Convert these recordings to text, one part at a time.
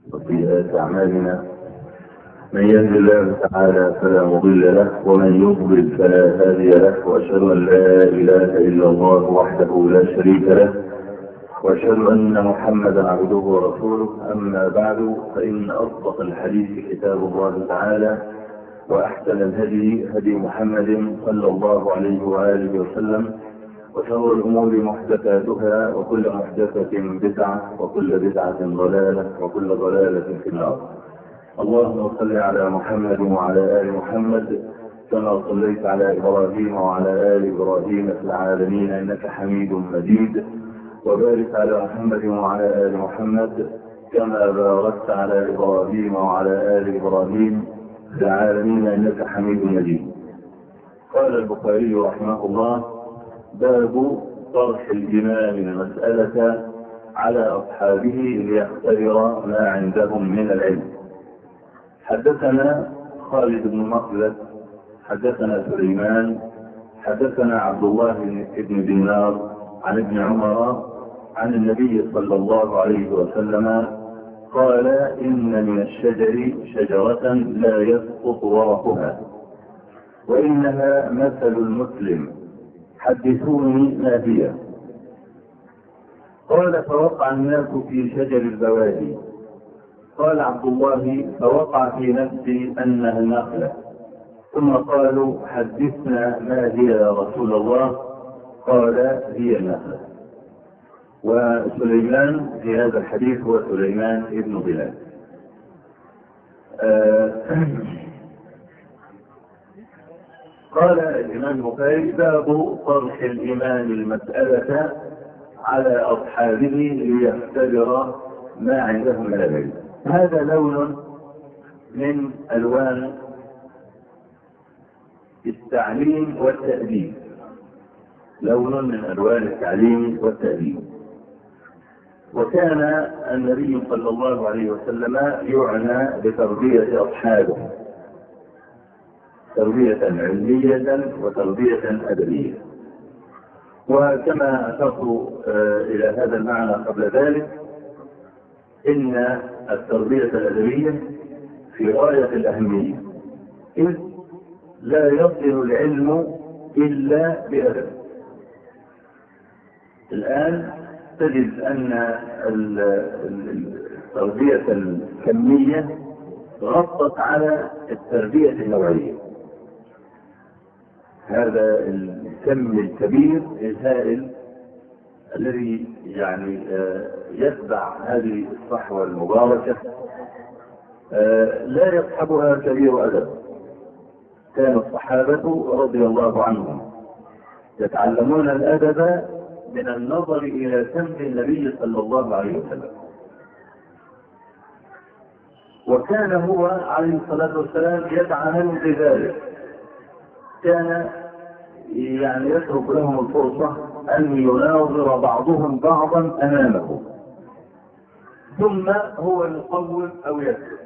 وسيئات أعمالنا. من يهد الله تعالى فلا مضل له، ومن يضلل فلا هادي له، وأشهد أن لا إله إلا الله وحده لا شريك له، وأشهد أن محمدا عبده ورسوله. أما بعد، فإن أصدق الحديث كتاب الله تعالى، وأحسن الهدي هدي محمد صلى الله عليه وآله وسلم، وشر الأمور محدثاتها، وكل محدثة بدعة، وكل بدعة ضلالة، وكل ضلالة في النار. اللهم صل على محمد وعلى آل محمد كما صليت على إبراهيم وعلى آل إبراهيم في العالمين إنك حميد مجيد، وبارك على محمد وعلى آل محمد كما باركت على إبراهيم وعلى آل إبراهيم في العالمين إنك حميد مجيد. قال البخاري رحمه الله: باب طرح الإمام المسألة على أصحابه ليختبر ما عندهم من العلم. حدثنا خالد بن مخلد حدثنا سليمان حدثنا عبد الله بن دينار عن ابن عمر عن النبي صلى الله عليه وسلم قال: إن من الشجر شجرة لا يسقط ورقها، وإنها مثل المسلم، حدثوني ما هي. قال: فوقع الناس في شجر البوادي. قال عبد الله: فوقع في نفسي أنها النخلة. ثم قالوا: حدثنا ما هي يا رسول الله؟ قال: هي النخلة. وسليمان في هذا الحديث هو سليمان ابن بلال. قال الإمام البخاري: باب طرح الإمام المسألة على أصحابه ليختبر ما عندهم من العلم. هذا لون من ألوان التعليم والتأديب، لون من ألوان التعليم والتأديب. وكان النبي صلى الله عليه وسلم يعنى بتربية أصحابه تربية علمية وتربية أدبية. وكما أشرت إلى هذا المعنى قبل ذلك، إن التربية الأدبية في غاية الأهمية، إذ لا يصل العلم إلا بأدب. الآن تجد أن التربية الكمية غطت على التربية النوعية. هذا الكم الكبير الهائل الذي يعني يتبع هذه الصحوة المباركة لا يصحبها كبير أدب. كان الصحابة رضي الله عنهم يتعلمون الأدب من النظر إلى سمت النبي صلى الله عليه وسلم. وكان هو عليه الصلاة والسلام يدعمهم بذلك. كان يعني يترك لهم الفرصة أن يناظر بعضهم بعضا أمامه، ثم هو يقوم أو يكتب.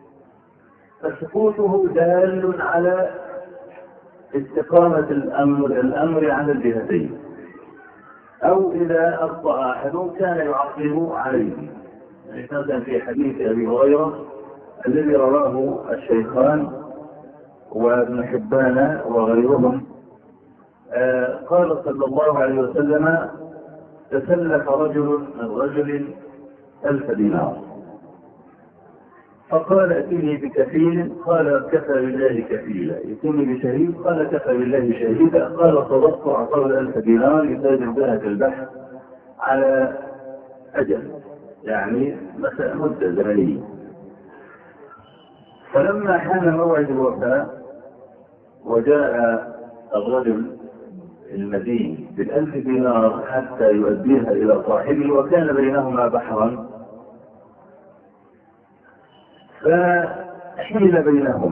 فسكوته دال على استقامة الأمر عن الجهتين. أو إذا أخطأ أحد كان يعقب عليه. يعني مثلا في حديث أبي هريرة الذي رواه الشيخان وابن حبان وغيرهم، قال صلى الله عليه وسلم: تسلف رجل من رجل 1000 دينار، فقال: ائتني بكفيل. قال: كفى بالله كفيلا. ائتني بشهيد. قال: كفى بالله شهيدا. قال: صدقت. أعطاه 1000 دينار يتاجر بها في البحر على أجل، يعني مدة زمنية. فلما حان موعد الوفاة وجاء الرجل المدين ب1000 دينار حتى يؤديها إلى صاحبه، وكان بينهما بحرا، فحيل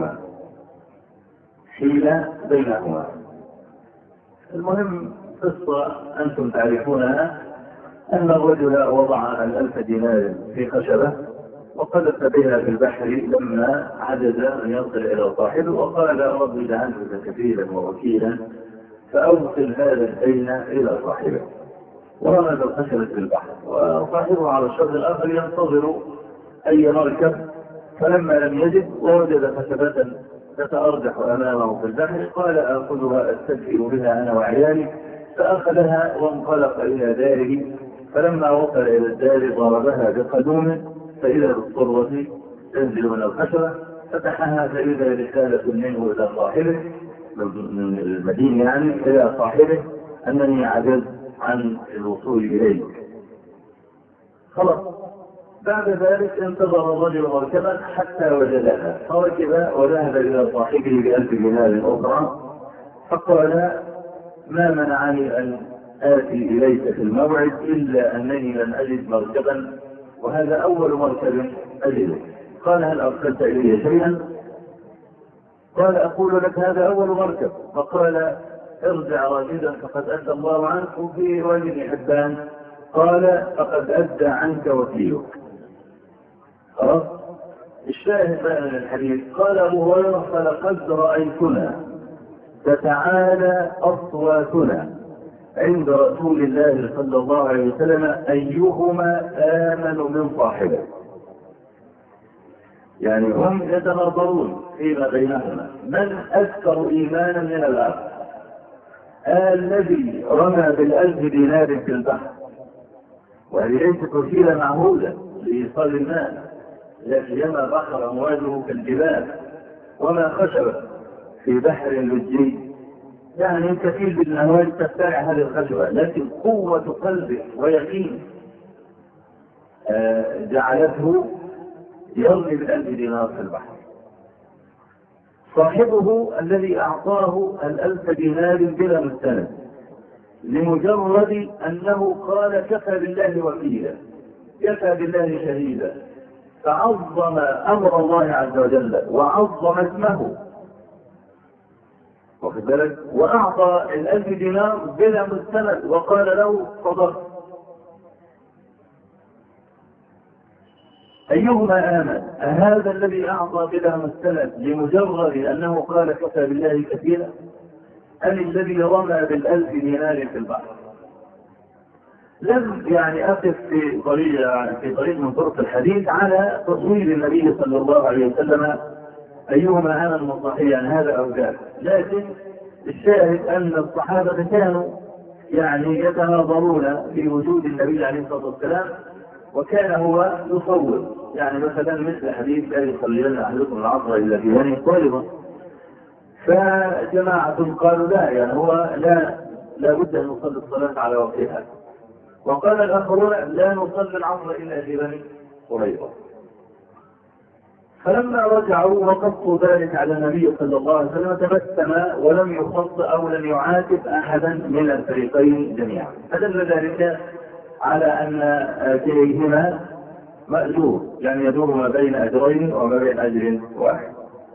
بينهما. المهم قصة أنتم تعرفونها، أن الرجل وضع 1000 دينار في خشبة وقذف بها في البحر لما عجز أن يصل إلى صاحبه، وقال: رب اجعلك كفيلا ووكيلا فأوصل هذا الدين إلى صاحبه. ورمى الخشبة في البحر، وصاحبه على الشط الآخر ينتظر أي مركب، فلما لم يجد ووجد خشبة تتأرجح أمامه في البحر قال آخذها أستدفئ بها أنا وعيالي، فأخذها وانطلق إلى داره. فلما وصل إلى الدار ضربها بقدومه فإذا بالصرة تنزل من الخشبة، فتحها فإذا رسالة منه إلى صاحبه من المدينة يعني إلى صاحبه أنني عجزت عن الوصول إليك. خلاص. بعد ذلك انتظر الرجل مركبا حتى وجدها فركب وذهب إلى صاحبه ب1000 دينار أخرى فقال ما منعني أن آتي إليك في الموعد إلا أنني لم أجد مركبا وهذا أول مركب أجده. قال هل أرسلت إلي شيئا؟ قال أقول لك هذا أول مركب. فقال ارجع راجدا فقد أدى الله عنك. وفي رواية حبان قال فقد أدى عنك وكيلك. خلاص. الشاهد بقى من الحديث قال أبو هريرة فلقد رأيتنا تتعالى أصواتنا عند رسول الله صلى الله عليه وسلم أيهما آمن من صاحبه. يعني هم يتناظرون فيما بينهما من أكثر إيمانا من الآخر. الذي رمى ب1000 دينار في البحر وهذه ليست وسيلة معهودة لإيصال الناس، لا سيما بحر أمواجه كالجبال وما خشب في بحر لجي، يعني كثير بالأموال تفترع هذه الخشبة، لكن قوة قلبه ويقين جعلته يرمي ب1000 دينار في البحر. صاحبه الذي أعطاه 1000 دينار بلا مستند لمجرد أنه قال كفى بالله وكيلا كفى بالله شهيدا، فعظم أمر الله عز وجل وعظم اسمه، واخد بالك، وأعطى 1000 دينار بلا مستند وقال له صدقت. أيهما آمن؟ هذا الذي أعطى بلا مستند لمجرد أنه قال كفى بالله كفيلا، أم الذي رمى ب1000 دينار في البحر؟ لم يعني أقف في طريق من طرق الحديث على تصوير النبي صلى الله عليه وسلم أيهما آمن من صحيح، يعني هذا أو ذاك، لكن الشاهد أن الصحابة كانوا يعني يتناظرون في وجود النبي عليه الصلاة والسلام، وكان هو يصور، يعني مثلا مثل حديث لا يصلين أحدكم العصر إلا في بني طالبة، فجماعة قالوا لا، يعني هو لا بد أن نصلي الصلاة على وقتها، وقال الآخرون لا نصلي العصر إلا في بني قريظة. فلما رجعوا وقصوا ذلك على النبي صلى الله عليه وسلم تبسم ولم يخص أو لم يعاتب أحدا من الفريقين جميعا، فدل ذلك على أن كليهما مأجور، يعني يدور ما بين أجرين وما بين أجر واحد.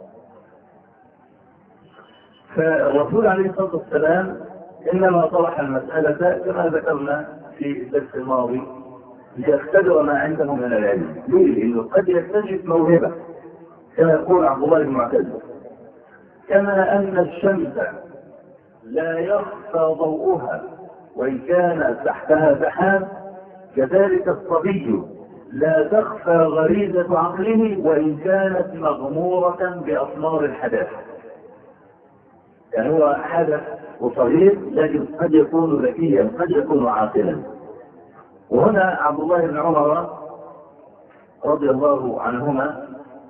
فالرسول عليه الصلاة والسلام إنما طرح المسألة كما ذكرنا في الدرس الماضي ليختبر ما عنده من العلم. ليه؟ إنه قد يكتشف موهبة كما يقول عبد الله بن معتز، كما أن الشمس لا يخفى ضوءها وإن كان تحتها سحاب، كذلك الصبي لا تخفى غريزة عقله وإن كانت مغمورة بأطمار الحدث. يعني هو حدث وصغير لكن قد يكون ذكيا قد يكون عاقلا. وهنا عبد الله بن عمر رضي الله عنهما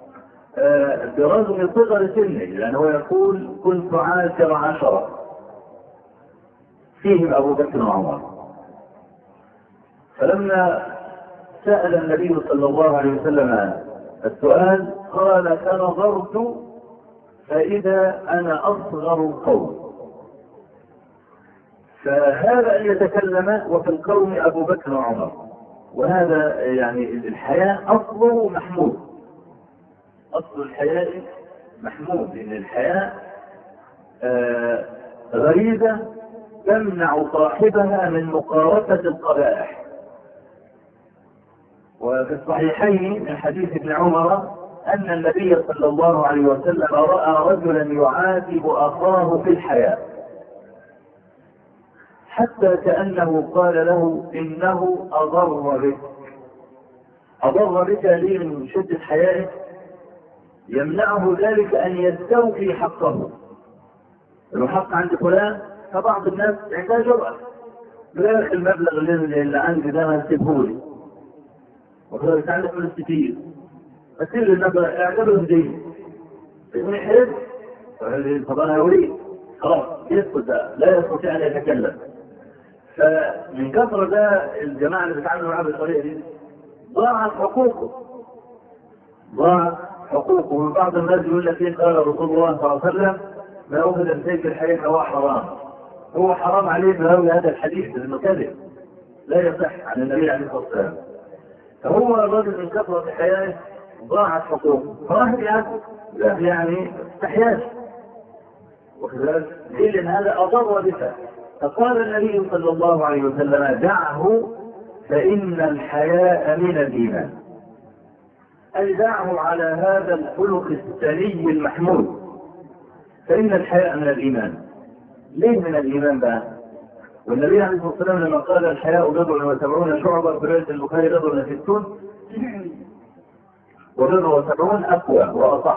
برغم صغر سنه، لأنه هو يقول كنت 10 فيهم أبو بكر وعمر، فلما سأل النبي صلى الله عليه وسلم السؤال قال فنظرت فإذا أنا أصغر القوم. فهذا أن يتكلم وفي القوم أبو بكر وعمر، وهذا يعني الحياة أصله محمود، أصل الحياة محمود، لأن الحياة غريزة تمنع صاحبها من مقارفة القبائح. وفي الصحيحين من حديث ابن عمر أن النبي صلى الله عليه وسلم رأى رجلا يعاتب أخاه في الحياة حتى كأنه قال له إنه أضر بك، أضر بك لي من شدة حيائه يمنعه ذلك أن يستوفي حقه. لو حق عند فلان فبعض الناس عندها جرأة، بلاش المبلغ اللي عندي ده ما تسيبهولي، وكذلك عندك فلوس كتير، أسيب المبلغ اعتبره هدية، يقول يحب طب أنا أريد، خلاص يسكت، لا يستطيع أن يتكلم. فمن كثرة ده الجماعة اللي بيتعاملوا معاه بالطريقة دي ضاعت حقوقه، ضاع حقوقه. ومن بعض الناس يقول لك إيه قال رسول الله صلى الله عليه وسلم ما أخذ بسيف الحديث هو حرام، هو حرام عليه بهوي هذا الحديث لأنه كذب لا يصح عن النبي عليه الصلاة والسلام. فهو الرجل من كثرة حياته ضاعت حقوقه، فراح يعني استحياش، وكذلك إذن هذا أضر بك. فقال النبي صلى الله عليه وسلم دعه فإن الحياء من الإيمان، أي دعه على هذا الخلق السني المحمود، فإن الحياء من الإيمان. ليه من الإيمان بقى؟ والنبي عليه الصلاة والسلام لما قال الحياء 70 شعبة في رواية البخاري 60 و70 أقوى وأصح.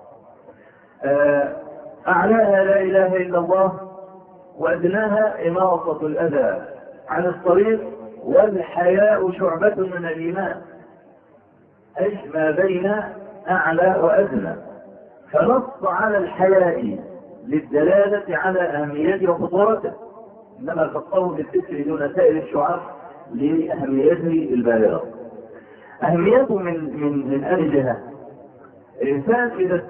أعلاها لا إله إلا الله، وأدناها إماطة الأذى عن الطريق، والحياء شعبة من الإيمان، أي ما بين أعلى وأدنى. فنص على الحياء للدلالة على أهميته وخطورته، إنما خصه بالذكر دون سائر الشعب لأهميته البالغة. أهميته من أي جهة؟ الإنسان إذا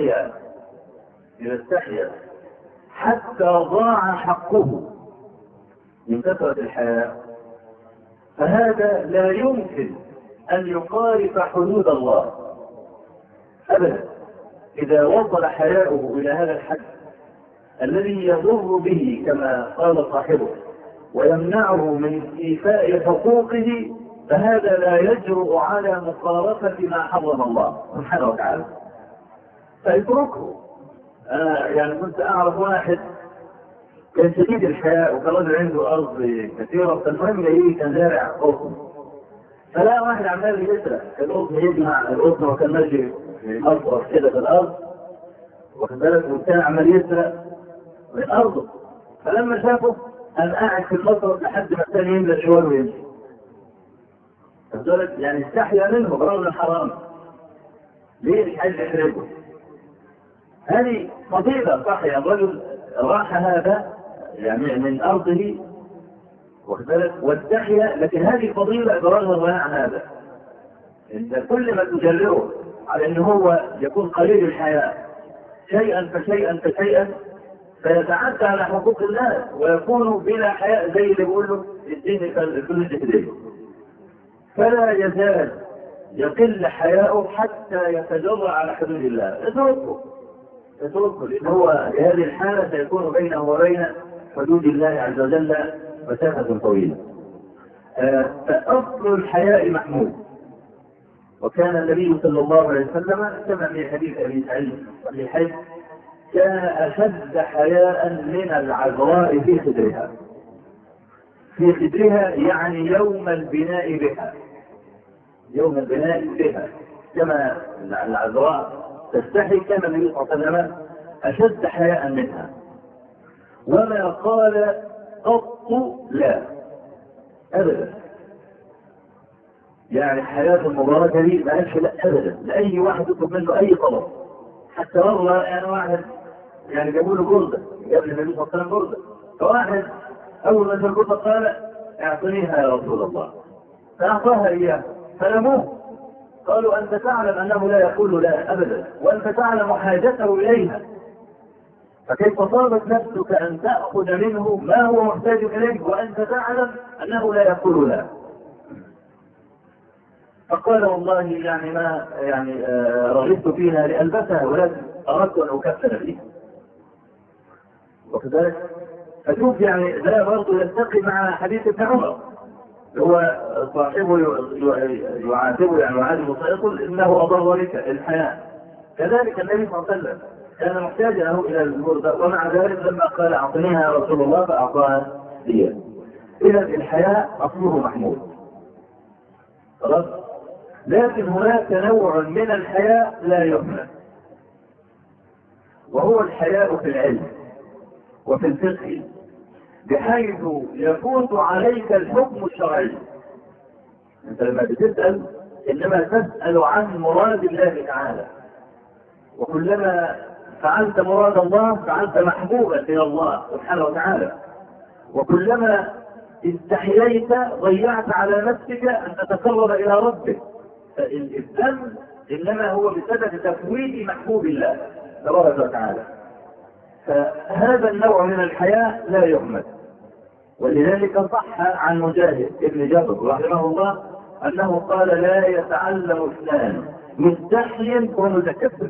استحيا حتى ضاع حقه من كثرة الحياء، فهذا لا يمكن أن يقارف حدود الله أبدا. إذا وصل حياؤه إلى هذا الحد الذي يضر به كما قال صاحبه ويمنعه من إيفاء حقوقه، فهذا لا يجرؤ على مقارفة ما حرم الله سبحانه وتعالى، فيتركه. أنا يعني كنت أعرف واحد كان شديد الحياء وكان رجل عنده أرض كثيرة، فالمهم يجي كان زارع قطن، فلا واحد عمال يسرق القطن، يجمع القطن وكان ماشي مصرف كده في الأرض، واخد بالك، وكان عمال يسرق من أرضه. فلما شافه قام قاعد في المصرف لحد ما الثاني يملى شوال ويمشي، واخد بالك، يعني استحيا منه برغم الحرام. ليه مش عايز يحرجه؟ هذه فضيلة صح، يا الرجل راح هذا يعني من أرضه واخد بالك واستحيا، لكن هذه فضيلة برغم ضياع هذا. إن كل ما تجرره على أنه هو يكون قليل الحياء شيئا فشيئا فيتعدى على حقوق الناس ويكون بلا حياء، زي اللي بيقول له اديني الفلوس دي، فلا يزال يقل حياؤه حتى يتجرأ على حدود الله. اتركه لأن هو في هذه الحالة سيكون بينه وبين حدود الله عز وجل مسافة طويلة. فأصل الحياء محمود. وكان النبي صلى الله عليه وسلم كما في حديث أبي سعيد الصحيحين كان أشد حياء من العذراء في خدرها، يعني يوم البناء بها، كما العذراء تستحي كما النبي صلى الله عليه وسلم أشد حياء منها، وما قال قط لا أبدا. يعني الحياة المباركة دي ما قالش لا أبدا لأي واحد يطلب منه أي طلب. حتى والله يعني واحد يعني جابوا له جردة قبل النبي صلى الله عليه وسلم جردة، فواحد أول ما الجردة قال اعطنيها يا رسول الله، فأعطاها إياه فلموه، قالوا أنت تعلم أنه لا يقول لا أبدا، وأنت تعلم حاجته إليها، فكيف طابت نفسك أن تأخذ منه ما هو محتاج إليه وأنت تعلم أنه لا يقول لا؟ فقال والله يعني ما يعني رغبت فيها لألبسها ولكن أردت أن أكفر فيها. وكذلك أشوف يعني لا برضه يلتقي مع حديث ابن عمر، هو صاحبه يعاتبه يعني يعاتبه فيقول إنه أضر لك الحياء. كذلك النبي صلى الله عليه وسلم كان محتاجا له إلى البردة، ومع ذلك لما قال أعطنيها يا رسول الله فأعطاها لي. إذا الحياء أصله محمود. خلاص؟ لكن هناك نوع من الحياء لا يهمل، وهو الحياء في العلم وفي الفقه، بحيث يفوت عليك الحكم الشرعي. انت لما بتسأل انما تسأل عن مراد الله تعالى، وكلما فعلت مراد الله فعلت محبوبا الى الله سبحانه وتعالى، وكلما استحييت ضيعت على نفسك ان تتقرب الى ربك. فالذنب انما هو بسبب تفويت محبوب الله تبارك وتعالى. فهذا النوع من الحياء لا يهمل. ولذلك صح عن مجاهد ابن جبر رحمه الله انه قال: لا يتعلم اثنان مستحي ومتكبر.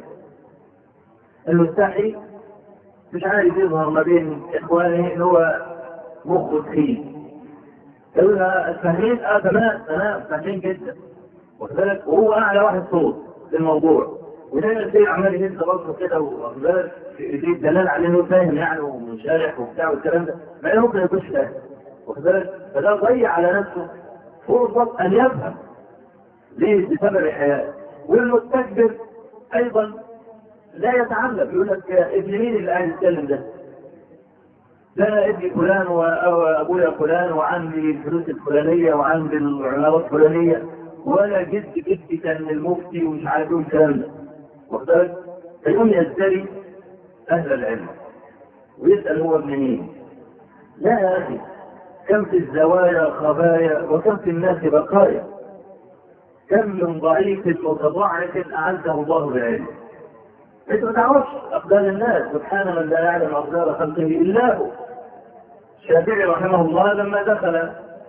المستحي مش عارف يظهر ما بين اخوانه ان هو مخه تخين. قالوا فاهمين؟ تمام فاهمين جدا، وكذلك وهو اعلى واحد صوت في الموضوع، ودايما تلاقيه عمال يهز راسه كده، وكذلك في دلال عليه انه فاهم يعني ومنشرح وبتاع والكلام ده، ما انه ممكن يكونش فاهم، وكذلك فده ضيع على نفسه فرصه ان يفهم. ليه؟ بسبب الحياء. والمستكبر ايضا لا يتعلم، يقول لك ابن مين اللي قاعد يتكلم ده؟ ده ابن فلان وابويا فلان وعندي الفلوس الفلانيه وعندي العمارات الفلانيه، ولا جدي كان المفتي ومش عارف ايه الكلام ده. واخد بالك؟ فيقوم يزدري اهل العلم ويسال هو ابن مين؟ لا يا اخي، كم في الزوايا خبايا وكم في الناس بقايا، كم من ضعيف متضعف اعزه الله بعلمه. انت ما تعرفش اقدار الناس، سبحان من لا يعلم اقدار خلقه الا هو. الشافعي رحمه الله لما دخل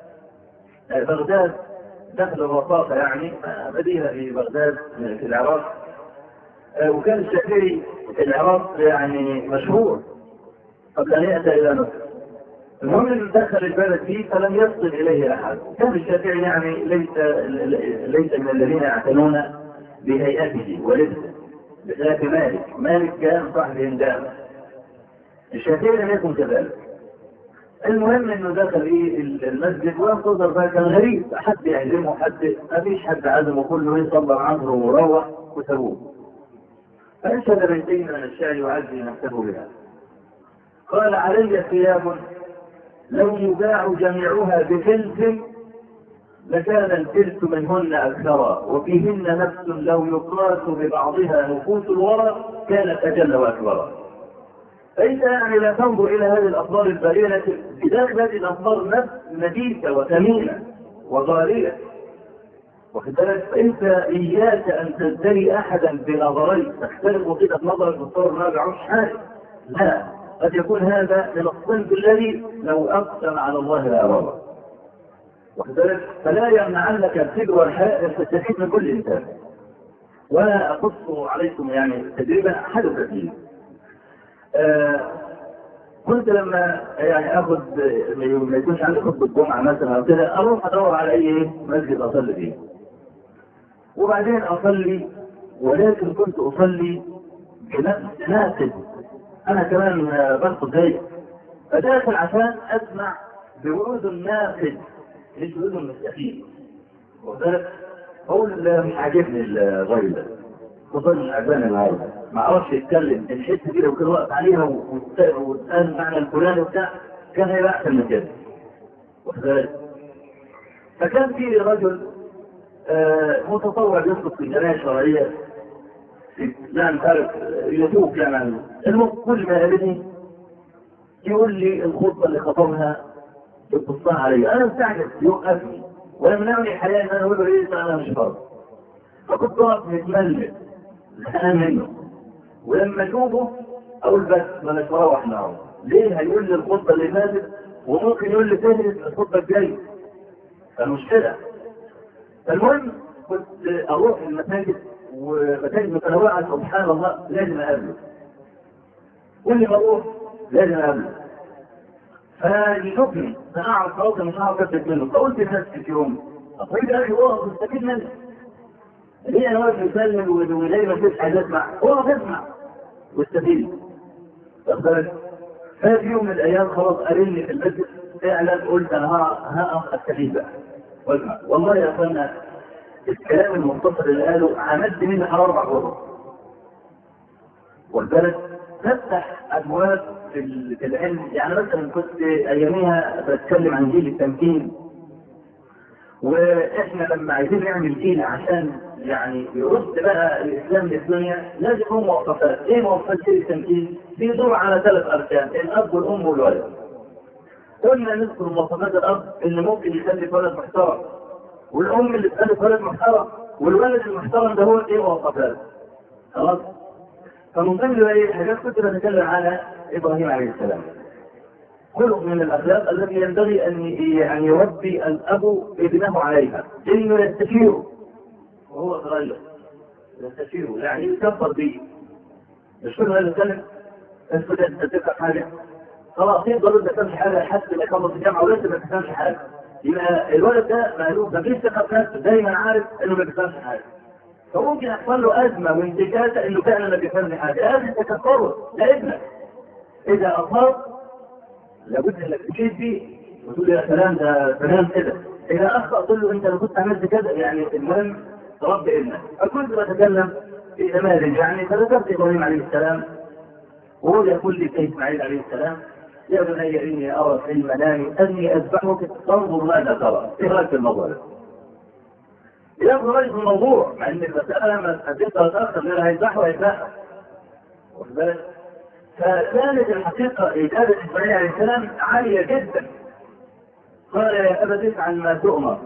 بغداد، دخل الرصافة يعني مدينة في بغداد في العراق، وكان الشافعي في العراق يعني مشهور قبل أن يأتي إلى مصر. المهم أن دخل البلد فيه فلم يصل إليه أحد. كان الشافعي يعني ليس من الذين يعتنون بهيئته ولبسه بخلاف مالك كان صاحب هندام. الشافعي لم يكن كذلك. المهم انه دخل المسجد وانتظر بقى، كان غريب، حد يعزمه حد، ما فيش حد عزمه، كله يصبر عنه وروح وسابوه. فانشد بيتين من الشعر يعزي نفسه بها. قال: علي ثياب لو يباع جميعها بفلس لكان الفلس منهن اكثرا، وفيهن نفس لو يقاس ببعضها نفوس الورى كانت اجل واكبرا. فإنت يعني لا تنظر إلى هذه الأخبار البالية، بداخل هذه الأخبار نفس نفيسة وثمينة وغالية. واخد بالك؟ فأنت إياك أن تزدري أحدا بنظريك تختلف وجهة نظرك بالصور ما بيعرفش حاجة. لا، قد يكون هذا من الصنف الذي لو أقسم على الله لا أبره. واخد بالك؟ فلا يمنعنك الكبر والحياء أن تستفيد من كل إنسان. ولا أقص عليكم يعني تجربة حدثت لي. كنت لما يعني اخذ ما يكونش عندي خطبه الجمعه مثلا او كده، اروح ادور على اي مسجد اصلي فيه، وبعدين اصلي، ولكن كنت اصلي بنفس ناقد، انا كمان بنقد زيك، فداخل عشان اسمع بورود الناقد مش بورود المستفيد. وذلك اقول مش عاجبني الراجل ده، وظل عجبان النهارده ما اعرفش يتكلم الحته دي، لو كده وقف عليها واتقال معنى الفلاني وبتاع كان هيبقى احسن من كده. وكذلك فكان في رجل متطوع يسقط في الجمعيه الشرعيه، يعني تعرف يتوب يعني. المهم كل ما قابلني يقول لي الخطبه اللي خطبها يبصها علي، انا مستعجب يوقفني ويمنعني حياه ان انا اقول له ايه انا مش فاضي. فكنت واقف متملك زهقان منه، ولما اشوفه اقول بس ما مش مروح معه. ليه؟ هيقول لي الخطبه اللي فاتت وممكن يقول لي فهرس الخطبه الجايه، فالمشكله. فالمهم كنت اروح المساجد ومساجد متنوعه، سبحان الله لازم اقابله، كل ما اروح لازم اقابله، فيشوفني انا اعرف خلاص مش هعرف افلت منه. فقلت لنفسي في يوم اطيب يا اخي اقف مستفيد منه، ليه انا واقف مسلم وليه ما فيش حاجه اسمع؟ اقف اسمع واستفيد. ففي يوم من الايام خلاص قابلني في المسجد فعلا، قلت انا هقف استفيد بقى واسمع. والله يا اخوانا الكلام المختصر اللي قاله عملت منه حوالي 4 غرف. والبلد تفتح ابواب في العلم. يعني مثلا كنت اياميها بتكلم عن جيل التمكين، واحنا لما عايزين نعمل جيل عشان يعني يرد بقى الاسلام للدنيا لازم له مواصفات. ايه مواصفات جيل التمكين؟ بيدور على 3 اركان: الاب والام والولد. قلنا نذكر مواصفات الاب اللي ممكن يخلف ولد محترم، والام اللي تخلف ولد محترم، والولد المحترم ده هو ايه مواصفاته. خلاص. فمن ضمن ايه حاجات كنت بتكلم على ابراهيم عليه السلام. خلق من الاخلاق التي ينبغي ان يربي الاب ابنه عليها، انه يستشيره وهو صغير، يستشيره يعني يكبر به. مش كل هذا الكلام انت تفهم حاجه خلاص يقدر انت تفهم حاجه حتى ما يخلص الجامعه ولسه ما تفهمش حاجه، يبقى الولد ده مألوف ما فيش ثقه في نفسه، دايما عارف انه ما بيفهمش حاجه. فممكن يحصل له ازمه وانتكاسه انه فعلا ما بيفهمش حاجه، لازم تكفره لابنك. اذا اصاب لابد انك تشيد فيه وتقول يا سلام ده تمام كده. اذا اخطا تقول له انت لو كنت عملت كذا. يعني المهم تربي ابنك. فكنت بتكلم في نماذج، يعني فذكرت ابراهيم عليه السلام وهو يقول لي اسماعيل عليه السلام: يا بني اني ارى في المنام اني اذبحك فانظر ماذا ترى. ايه رايك في الموضوع ده؟ ياخذ رايك في الموضوع، مع ان المساله لما تقدر تاخر غير هيذبحه هيذبحه. واخد بالك؟ فكانت الحقيقه اجابه اسماعيل عليه السلام عاليه جدا. قال: يا ابت افعل ما تؤمر.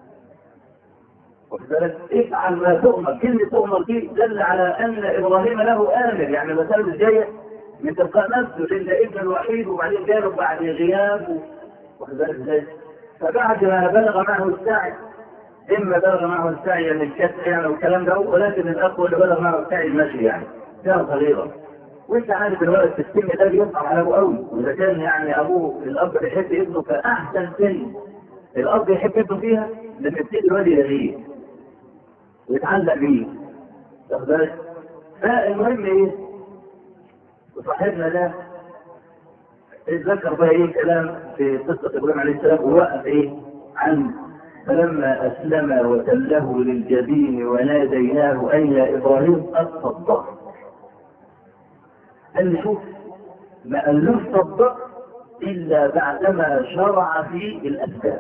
واخد بالك؟ افعل ما تؤمر. كلمه تؤمر دي دل على ان ابراهيم له امر، يعني المساله الجايه من تلقاء نفسه لان ابنه الوحيد وبعدين جاله بعد غياب. واخد بالك ازاي؟ فبعد ما بلغ معه السعي، اما بلغ معه السعي يعني الكسر يعني والكلام ده، ولكن الاخ اللي بلغ معه السعي المشي يعني كان صغيرا. وانت عارف الولد في السن ده بيصعب على ابوه قوي، واذا كان يعني ابوه الاب بيحب ابنه فاحسن سن الاب يحب ابنه فيها لما يبتدي الولد يلغيه ويتعلق بيه. واخد بالك؟ فالمهم ايه؟ وصاحبنا ده اتذكر بقى ايه كلام في قصه ابراهيم عليه السلام ووقف ايه عن: فلما اسلم وتله للجبين وناديناه ان يا ابراهيم قد صدقت. قال لي شوف، ما قالوش صدقت الا بعدما شرع في الاسباب.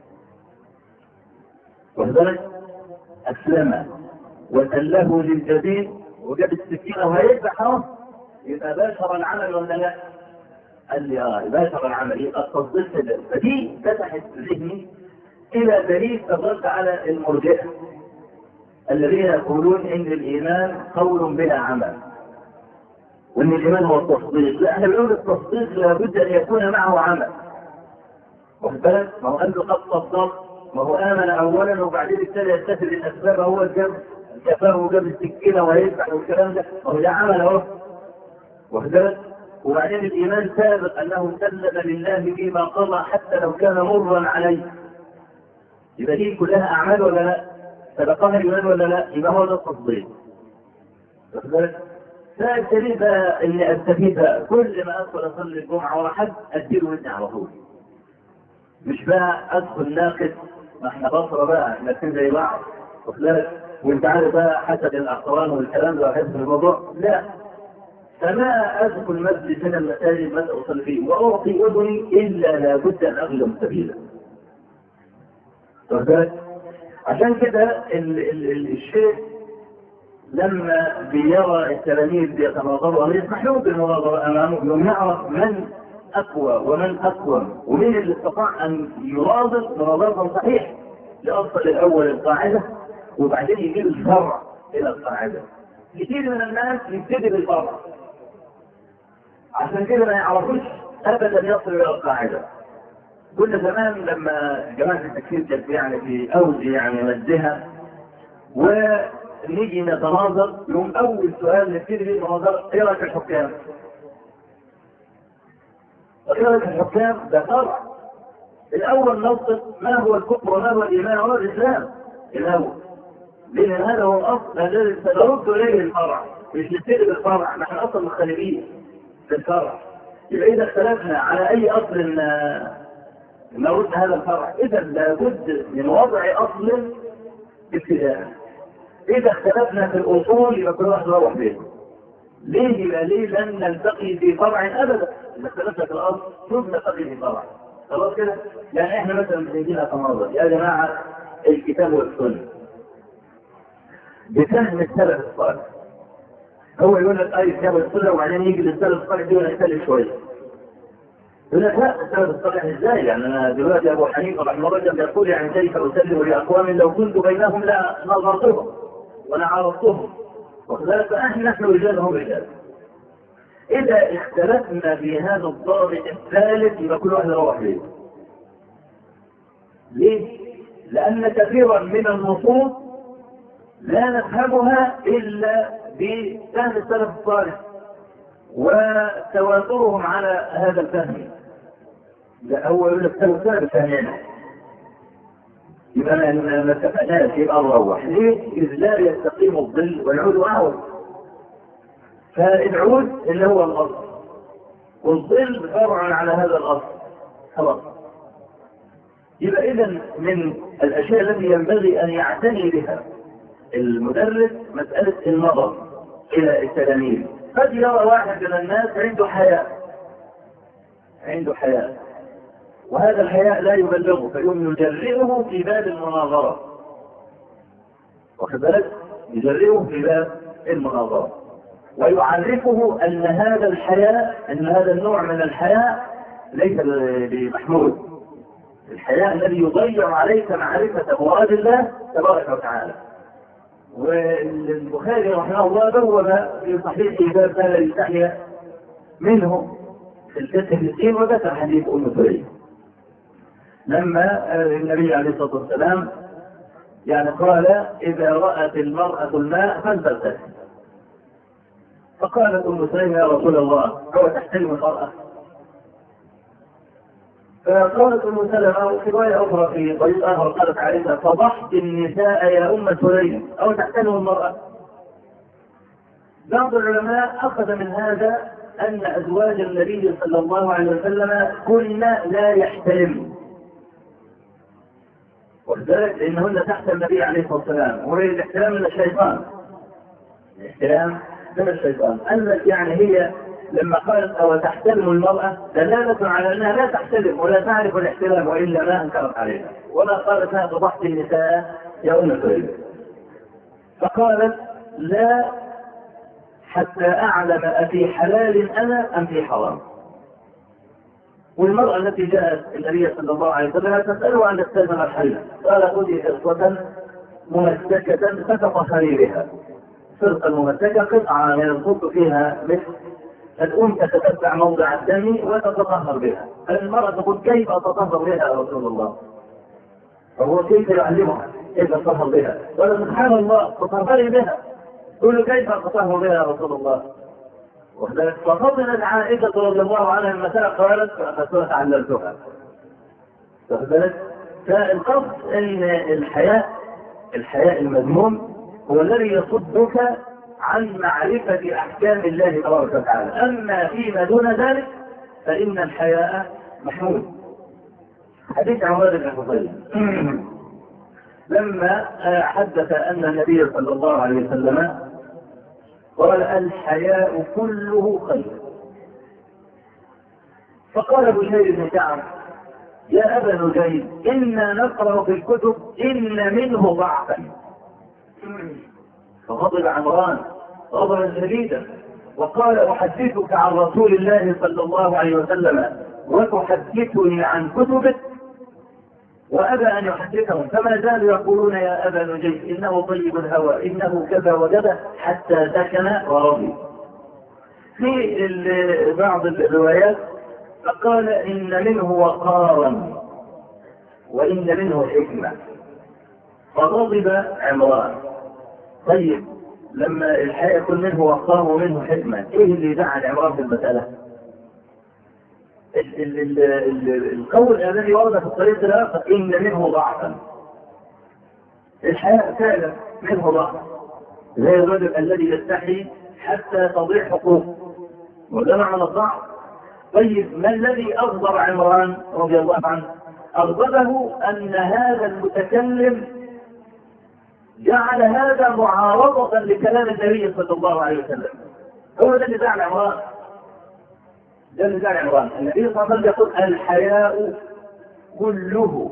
واخد بالك؟ اسلم وتله للجبين وجاب السكينه وهيذبح اهو، يبقى باشر العمل ولا لا؟ قال لي باشر العمل، يبقى التصديق ده. فدي فتحت ذهني الى دليل الرد على المرجئه الذين يقولون ان الايمان قول بلا عمل، وان الايمان هو التصديق. لا، احنا بنقول التصديق لابد ان يكون معه عمل. واخد بالك؟ ما هو قال له قد صدق، ما هو امن اولا وبعدين ابتدى يتخذ الاسباب، هو جاب كفاه وجاب السكينه وهيذبح والكلام ده، هو ده عمل اهو. واخد بالك؟ وبعدين الايمان سابق انه سلم لله فيما قضى حتى لو كان مرا عليه. يبقى دي كلها اعمال ولا لا؟ سبقها الايمان ولا لا؟ يبقى هو ده التصديق. واخد بالك؟ فالدليل بقى اللي استفيد بقى كل ما ادخل اصلي الجمعه ورا حد اديله ودني على طول. مش بقى ادخل ناقد، ما احنا بصره بقى احنا الاثنين زي بعض. واخد بالك؟ وانت عارف بقى حسب الاقران والكلام ده وحسب الموضوع. لا، فما ادخل مسجد من المساجد ما اصلي فيه واعطي اذني الا لابد ان اغلب سبيلا. واخد بالك؟ عشان كده الشيخ لما بيرى التلاميذ بيتناظروا او يسمحوا بالمناظره امامه يوم يعرف من اقوى ومن اقوم ومين اللي استطاع ان يناظر مناظره صحيح لاصل الاول القاعده وبعدين يجيب الفرع الى القاعده. كثير من الناس يبتدي بالفرع عشان كده ما يعرفوش ابدا يصل الى القاعده. كل زمان لما جماعه التكفير كانت يعني في اوج يعني مجدها ونيجي نتناظر، يوم اول سؤال نبتدي به المناظره: ايه رايك في الحكام؟ ايه رايك في الحكام؟ ده فرع. الاول نصف ما هو الكفر وما هو الايمان وما هو الاسلام الاول، لان هذا هو الاصل الذي سنرد اليه الفرع، مش نبتدي بالفرع، نحن اصلا مختلفين في الفرع. يبقى اذا اختلفنا على اي اصل نرد هذا الفرع، اذا لابد من وضع اصل ابتداء. إذا اختلفنا في الأصول يبقى كل واحد يروح بيته. ليه؟ يبقى ليه لن نلتقي في فرع أبدا. إذا اختلفنا في الأصل شوف نلتقي في فرع. خلاص كده؟ يعني إحنا مثلا بنجينا تناظر يا جماعة الكتاب والسنة بفهم السلف الصالح. هو يقول لك أي كتاب والسنة وبعدين يجي للسلف الصالح دي ونختلف شوية. يقول لك لا السلف الصالح ازاي؟ يعني انا دلوقتي ابو حنيفه رحمه الله يقول يعني كيف اسلم لاقوام لو كنت بينهم لا نظرتهم ولا عرفتهم. وكذلك نحن رجالهم رجال. اذا اختلفنا في هذا الضابط الثالث يبقى كل واحد يروح بيته. ليه؟ لان كثيرا من النصوص لا نفهمها الا بفهم السلف الصالح وتواترهم على هذا الفهم. لا هو يقول لك سلف فهمنا يبقى ما اتفقناش يبقى نروح. ليه؟ إذ لا يستقيم الظل والعود أعوج. فالعود اللي هو الأصل والظل فرع على هذا الأصل. خلاص. يبقى إذا من الأشياء التي ينبغي أن يعتني بها المدرس مسألة النظر إلى التلاميذ. قد يرى واحد من الناس عنده حياء وهذا الحياء لا يبلغه فيقوم يجرئه في باب المناظرة. واخد بالك؟ يجرئه في باب المناظرة ويعرفه أن هذا الحياء أن هذا النوع من الحياء ليس بمحمود. الحياء الذي يضيع عليك معرفة مراد الله تبارك وتعالى. والبخاري رحمه الله بوب في صحيح باب ما لا يستحيا منه في الفتح الدين وذكر حديث أم سليم لما النبي عليه الصلاة والسلام يعني قال إذا رأت المرأة الماء فلتغتسل. فقالت أم سليم يا رسول الله هو تحتلم المرأة؟ فقالت أم سلمة وفي رواية أخرى في طريق آخر قالت عائشة فضحت النساء يا أم سليم أو تحتلم المرأة؟ بعض العلماء أخذ من هذا أن أزواج النبي صلى الله عليه وسلم كن لا يحتلم ولذلك لأنهن تحت النبي عليه الصلاة والسلام وهي الاحتلام من الشيطان. الاحتلام من الشيطان. قالت يعني هي لما قالت أو تحتلم المرأة دلالة على أنها لا تحتلم ولا تعرف الاحتلام وإلا ما أنكرت عليها ولا قالت هذا ضحت النساء يا أم سليم. فقالت لا حتى أعلم أفي حلال أنا أم في حرام. والمرأة التي جاءت النبي صلى الله عليه وسلم تسأله عن استلزم الحل قال خذي قصة ممسكة فتطهري بها. فرقة الممسكة قطعة ينصب فيها مثل الأم تتتبع موضع الدم وتتطهر بها. المرأة تقول كيف أتطهر بها يا رسول الله؟ فهو كيف يعلمها كيف تطهر بها؟ قال سبحان الله تطهري بها. تقول له كيف أتطهر بها يا رسول الله؟ ففضلت عائشة رضي الله عنها المسألة قالت فتعلمتها. فالقصد ان الحياء المذموم هو الذي يصدك عن معرفة أحكام الله تبارك وتعالى. أما فيما دون ذلك فإن الحياء محمود. حديث عمر بن الخطيب لما حدث أن النبي صلى الله عليه وسلم قال الحياء كله خير. فقال بشير بن كعب يا أبا نجيب إنا نقرأ في الكتب إن منه ضعفا. فغضب عمران غضبا شديدا وقال أحدثك عن رسول الله صلى الله عليه وسلم وتحدثني عن كتبك؟ وأبى أن يحدثهم فما زالوا يقولون يا أبا نجيب إنه طيب الهوى إنه كذا وكذا حتى سكن ورضي. في بعض الروايات فقال إن منه وقارا وإن منه حكمة. فغضب عمران. طيب لما الحياة يكون منه وقار ومنه حكمة إيه اللي زعل عمران في المسألة؟ القول الذي ورد في الطريق الآخر إن منه ضعفا. الحياء فعلا منه ضعف زي الرجل الذي يستحي حتى تضيع حقوقه وده معنى الضعف. طيب ما الذي أغضب عمران رضي الله عنه؟ أغضبه أن هذا المتكلم جعل هذا معارضة لكلام النبي صلى الله عليه وسلم. هو ده اللي زعل عمران. ده اللي زعل عمران. النبي صلى الله عليه وسلم يقول الحياء كله.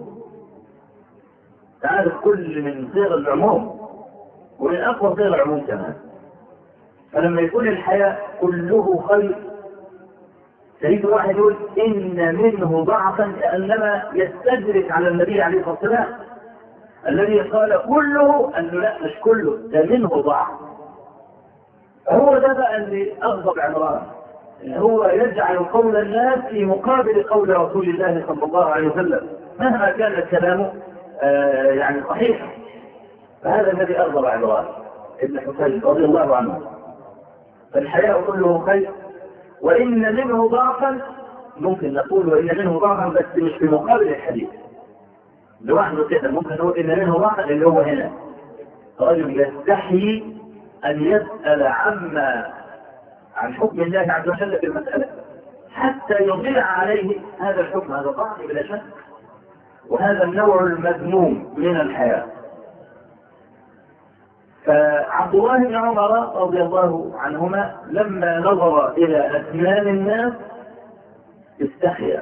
تعرف كل من صيغ العموم ومن أقوى صيغ العموم كمان. فلما يكون الحياء كله خير تريد واحد يقول إن منه ضعفا كأنما يستدرك على النبي عليه الصلاة والسلام الذي قال كله، أنه لا مش كله، ده منه ضعف. هو ده بقى اللي أغضب عمران، هو يجعل قول الناس في مقابل قول رسول الله صلى الله عليه وسلم مهما كان الكلام يعني صحيح. فهذا الذي أغضب عمران ابن حسين رضي الله عنه. فالحياء كله خير، وإن منه ضعفا ممكن نقول وإن منه ضعفا بس مش في مقابل الحديث لوحده كده. ممكن نقول إن منه ضعفا اللي هو هنا رجل يستحي أن يسأل عن حكم الله عز وجل في المسألة حتى يضيع عليه هذا الحكم. هذا ضعف بلا شك، وهذا النوع المذموم من الحياة. فعبد الله بن عمر رضي الله عنهما لما نظر إلى أسنان الناس استحيا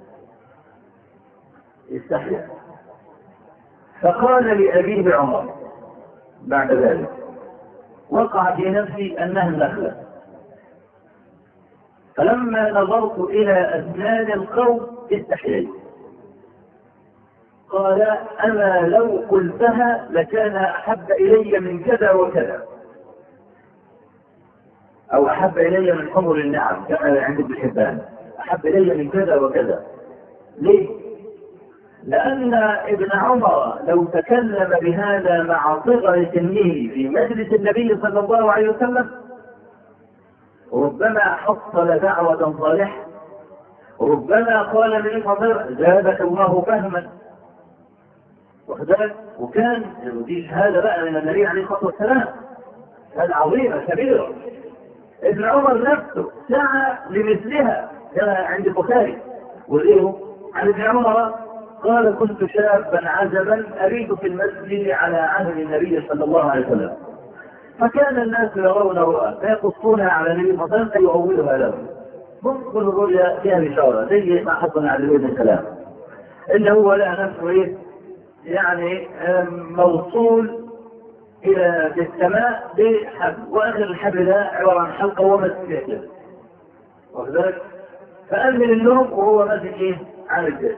فقال لأبيه عمر بعد ذلك وقع في نفسي أنها النخلة، فلما نظرت إلى أسنان القوم استحييت. قال أما لو قلتها لكان أحب إلي من كذا وكذا، أو أحب إلي من حمر النعم كما عند ابن حبان، أحب إلي من كذا وكذا. ليه؟ لأن ابن عمر لو تكلم بهذا مع صغر سنه في مجلس النبي صلى الله عليه وسلم ربما حصل دعوة صالحة، ربما قال النبي صلى الله عليه وسلم زادك الله فهما، وكان دي شهادة بقى من النبي عليه الصلاة والسلام، هذا عظيمة كبيرة. ابن عمر نفسه سعى لمثلها كما عند البخاري وغيره عن ابن عمر قال كنت شابا عزبا أريد في المسجد على عهد النبي صلى الله عليه وسلم، فكان الناس يرون رؤى فيقصونها على النبي صلى الله عليه وسلم فيؤولها لهم. ممكن الرؤيا فيها بشارة زي ما حصل على النبي عليه السلام، إنه هو لقى نفسه يعني موصول إلى السماء بحبل، وآخر الحبل ده عبارة عن حلقة ومسك كده، وكذلك فقال من النوم وهو ماسك على الجسد.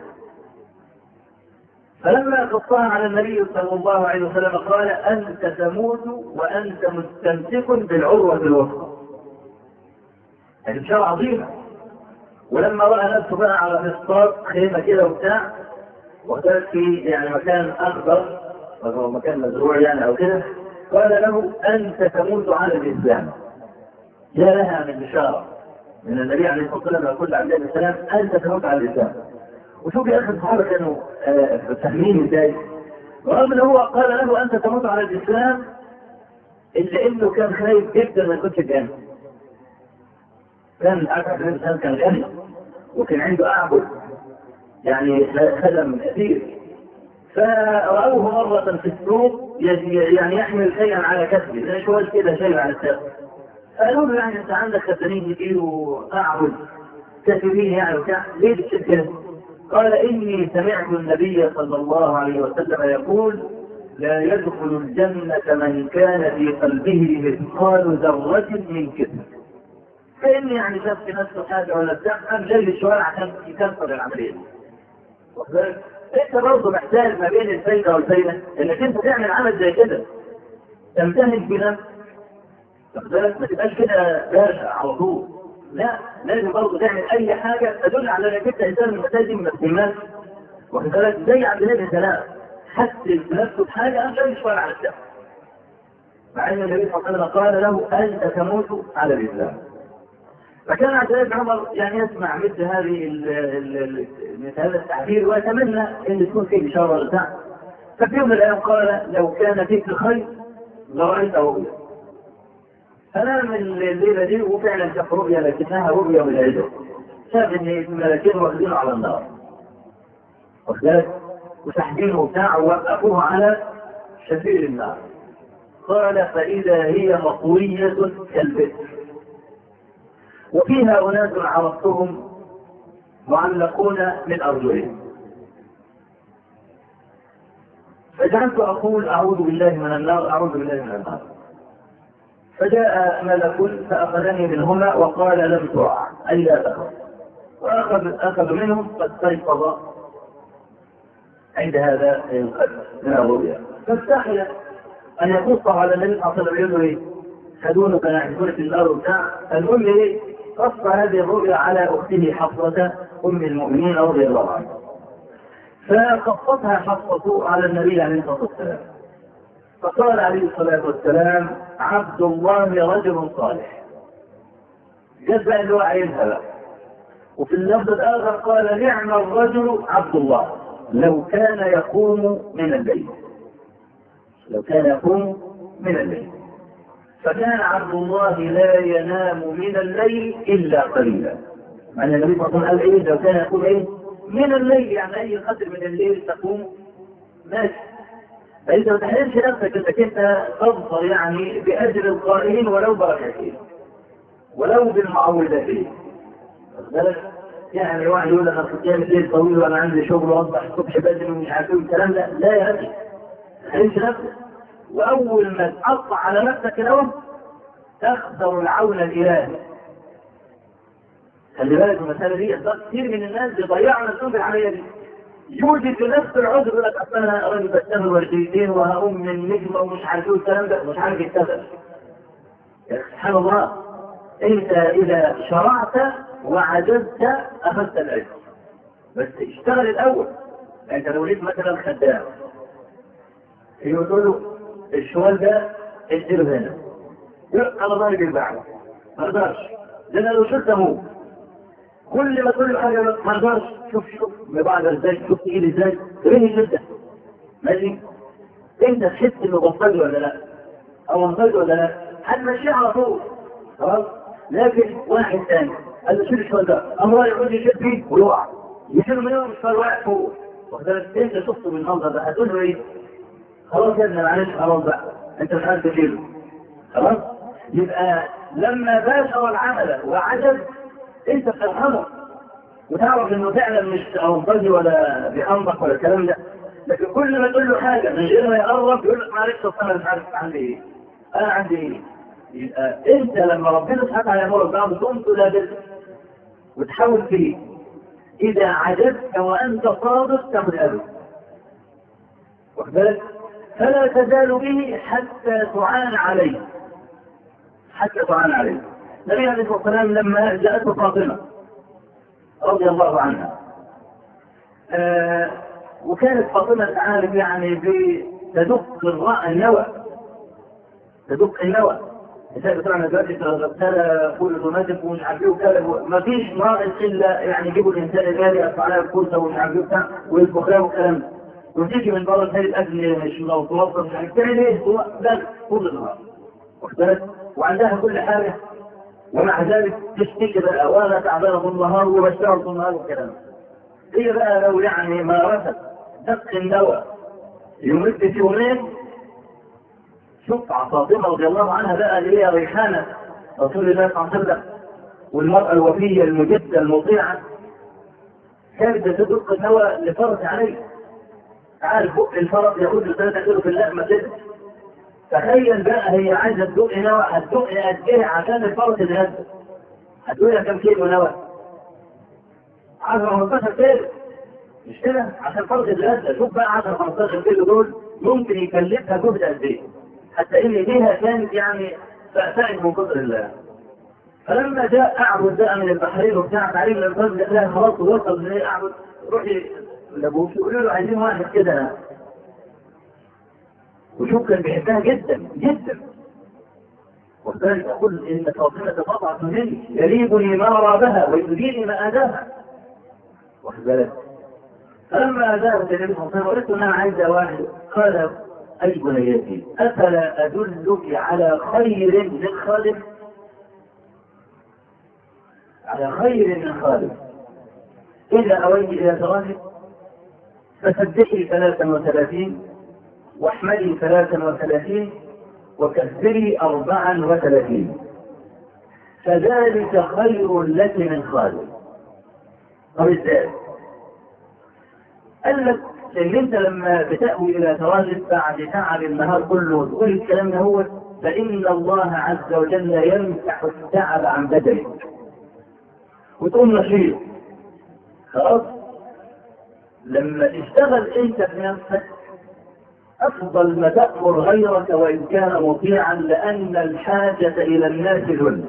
فلما قصها على النبي صلى الله عليه وسلم قال أنت تموت وأنت مستمسك بالعروة الوثقى. هذه بشارة عظيمة. ولما رأى نفسه بقى على مسطار خيمة كده وبتاع وكان في يعني مكان أخضر أو مكان مزروع يعني أو كده، قال له أنت تموت على الإسلام. يا لها من بشارة من النبي عليه الصلاة والسلام يقول عليه السلام أنت تموت على الإسلام. وشوف يا أخي الصحابة كانوا فاهمين ازاي، رغم ان هو قال له أنت تموت على الإسلام إلا إنه كان خايف جدا ما يكونش جانب. كان أكثر الإنسان كان غني وكان عنده أعبد يعني خدم كثير، فرأوه مرة في السوق يعني يحمل شيئا على كتفه زي شوال كده شيء على الساق، قالوا له يعني أنت عندك خدمين كتير وأعبد كثيرين يعني وبتاع ليه بتشد كده؟ قال إني سمعت النبي صلى الله عليه وسلم يقول لا يدخل الجنة من كان في قلبه مثقال ذرة من كبر. فإني يعني شاف في نفسه حاجة ولا بتاع قام جاي الشوارع عشان يكسر العملية. أنت برضه محتاج ما بين الفايدة والفايدة إنك أنت تعمل عمل زي كده تمتهن بنفسك. ما تبقاش كده باشا على طول، لا لازم برضه تعمل أي حاجة تدل على أنك أنت إنسان ملتزم بالإيمان. وكذلك زي عبد الله بن سلام حسن نفسه بحاجة أم جاي شوارع على الشعب، مع أن النبي صلى الله عليه وسلم قال له أنت تموت على الإسلام. فكان عبد الله بن عمر يعني يسمع مثل هذا التعبير ويتمنى ان تكون فيه اشاره بتاع. ففي يوم من الايام قال لو كان فيك خير لرايت رؤيا. فنام الليله دي وفعلا شاف رؤيا لكنها رؤيا من العجب. شاف ان الملائكه واخذينه على النار وسحبينه بتاعه ووقفوه على شفير النار قال فإذا هي مطوية كالبئر، وفيها أناس عرفتهم معلقون من أرجلهم، فجعلت أقول أعوذ بالله من النار، أعوذ بالله من النار. فجاء ملك فأخذني منهما وقال لم ترع أي لا تخف، وأخذ منهم فاستيقظ عند هذا القدر من الرؤيا، فاستحي أن يقص على النبي صلى الله عليه وسلم يقول له إيه؟ خدونك يحكون في النار وبتاع. المهم إيه؟ قص هذه الرؤيا على أخته حفصة أم المؤمنين رضي الله عنها، فقصتها حفصة على النبي عليه الصلاة والسلام، فقال عليه الصلاة والسلام عبد الله رجل صالح. جد بقى اللي هو عينها بقى. وفي اللفظ الآخر قال نعم الرجل عبد الله لو كان يقوم من الليل، لو كان يقوم من الليل. فكان عبد الله لا ينام من الليل إلا قليلا. معنى النبي صلى الله عليه وسلم قال إيه؟ لو كان يقوم إيه؟ من الليل، يعني أي قدر من الليل تقوم ماشي. فإذا ما تحرمش نفسك إنك أنت تظفر يعني بأجر القائمين ولو بركتين ولو بالمعوذتين. يعني واحد يقول أنا كنت قيام الليل طويل وأنا عندي شغل وأصبح الصبح بدري ومش عارف إيه الكلام ده، لا يا أخي ما تحرمش نفسك. وأول ما تقطع على نفسك الأول تخسر العون الإلهي. خلي بالك المسألة دي، كثير من الناس بيضيعوا نفسهم في العملية دي. يوجد في نفس العذر يقول لك أصل أنا راجل بشتغل ورديتين وهقوم من النجمة ومش عارف إيه والكلام ده، مش عارف يشتغل. سبحان الله، أنت إذا شرعت وعجزت أخذت العلم، بس اشتغل الأول. أنت لو لقيت مثلا خدام يقول له الشوال ده اديله هنا، أنا ضارب البعض ما اقدرش، ده أنا لو شلت أموت. كل ما تقول له حاجة ما اقدرش، شوف بعد ازاي، شوف تقيل ازاي، تريني جدا ماشي. انت تحس انه بطل ولا لا او انضج ولا لا، هتمشيه على طول خلاص. لكن واحد ثاني قال له شيل الشوال ده، امر يقعد يشيل فيه ويقع، يشيل منه مش واقع فوق، واخدك انت شفته بالمنظر ده هتقول له ايه؟ خلاص يا ابني معلش خلاص بقى انت مش عارف تشيله خلاص. يبقى لما باشر العمل وعجز انت بترحمه وتعرف انه فعلا مش انضج ولا بيحمضك ولا الكلام ده. لكن كل ما تقول له حاجه من غير ما يقرب يقول لك معلش انا مش عارف عندي ايه، انا عندي ايه. يبقى انت لما ربنا سبحانه وتعالى يامرك بعض تقوم تلابس وتحاول فيه. اذا عجزت وانت صادق تاخذ اجر، واخد بالك؟ فلا تزال به حتى تعان عليه، حتى تعان عليه. النبي عليه الصلاه والسلام لما جاءته فاطمه رضي الله عنها، وكانت فاطمة تعالى يعني بتدق النوى، تدق النوى. النساء بتوعنا دلوقتي تغسل كل اوتوماتيك ومش عارف ايه وكلام، ما فيش ناقص الا يعني يجيبوا الانسان الغالي يقطع عليها الكوسه ومش عارف ايه وبتاع ويطبخ لها والكلام ده، وتيجي من بره تلاقي الاكل مش متوفر مش عارف تعمل ايه، هو بس طول النهار واخد بالك، وعندها كل حاجه ومع ذلك تشتكي بقى وانا تعبانه طول النهار وبشتغل طول النهار والكلام ده. هي بقى لو يعني مارست دق النوى يمد في يومين. شوف فاطمه رضي الله عنها بقى اللي هي ريحانه رسول الله صلى الله عليه وسلم والمراه الوفيه المجده المطيعه، كانت تدق النوى لفرس عليه. عارف بق الفرس ياخذ له 3 كيلو في اللحمه كده. تخيل بقى هي عايزه تدق نوى، هتدق قد ايه عشان الفرس يتغذى؟ هتقول لها كم كيلو نوى؟ 10 15 كيلو مش كده؟ عشان فرق الجلسة. شوف بقى 10 15 كيلو دول ممكن يكلفها جهد قد ايه؟ حتى ان ايديها كانت يعني فأسائل من كثر الله. فلما جاء اعبد بقى من البحرين وبتاع تعليم الانفاق قال لها خلاص وصل من ايه اعبد، روحي لابوك يقولوا له عايزين واحد كده. وشوف كان بيحبها جدا جدا. وذلك يقول ان فاطمه قطعت مني يريبني ما رابها ويؤذيني ما اذاها. واخد بالك؟ فلما ذهبت النبي صلى الله عليه وسلم قلت انا عايزه واحد، قال اي بنيتي افلا ادلك على خير من خالد؟ على خير من خالد. اذا اويت الى زواجك فسبحي 33 واحمدي 33 وكفري 34 فذلك خير لك من خالد. طب ازاي؟ قال لك ان انت لما بتأوي الى تواجد بعد تعب النهار كله وتقول الكلام ده هو، فان الله عز وجل يمسح التعب عن بدنك وتقوم نشيط. خلاص؟ لما تشتغل انت بنفسك افضل ما تأمر غيرك وان كان مطيعا، لان الحاجة الى الناس ذل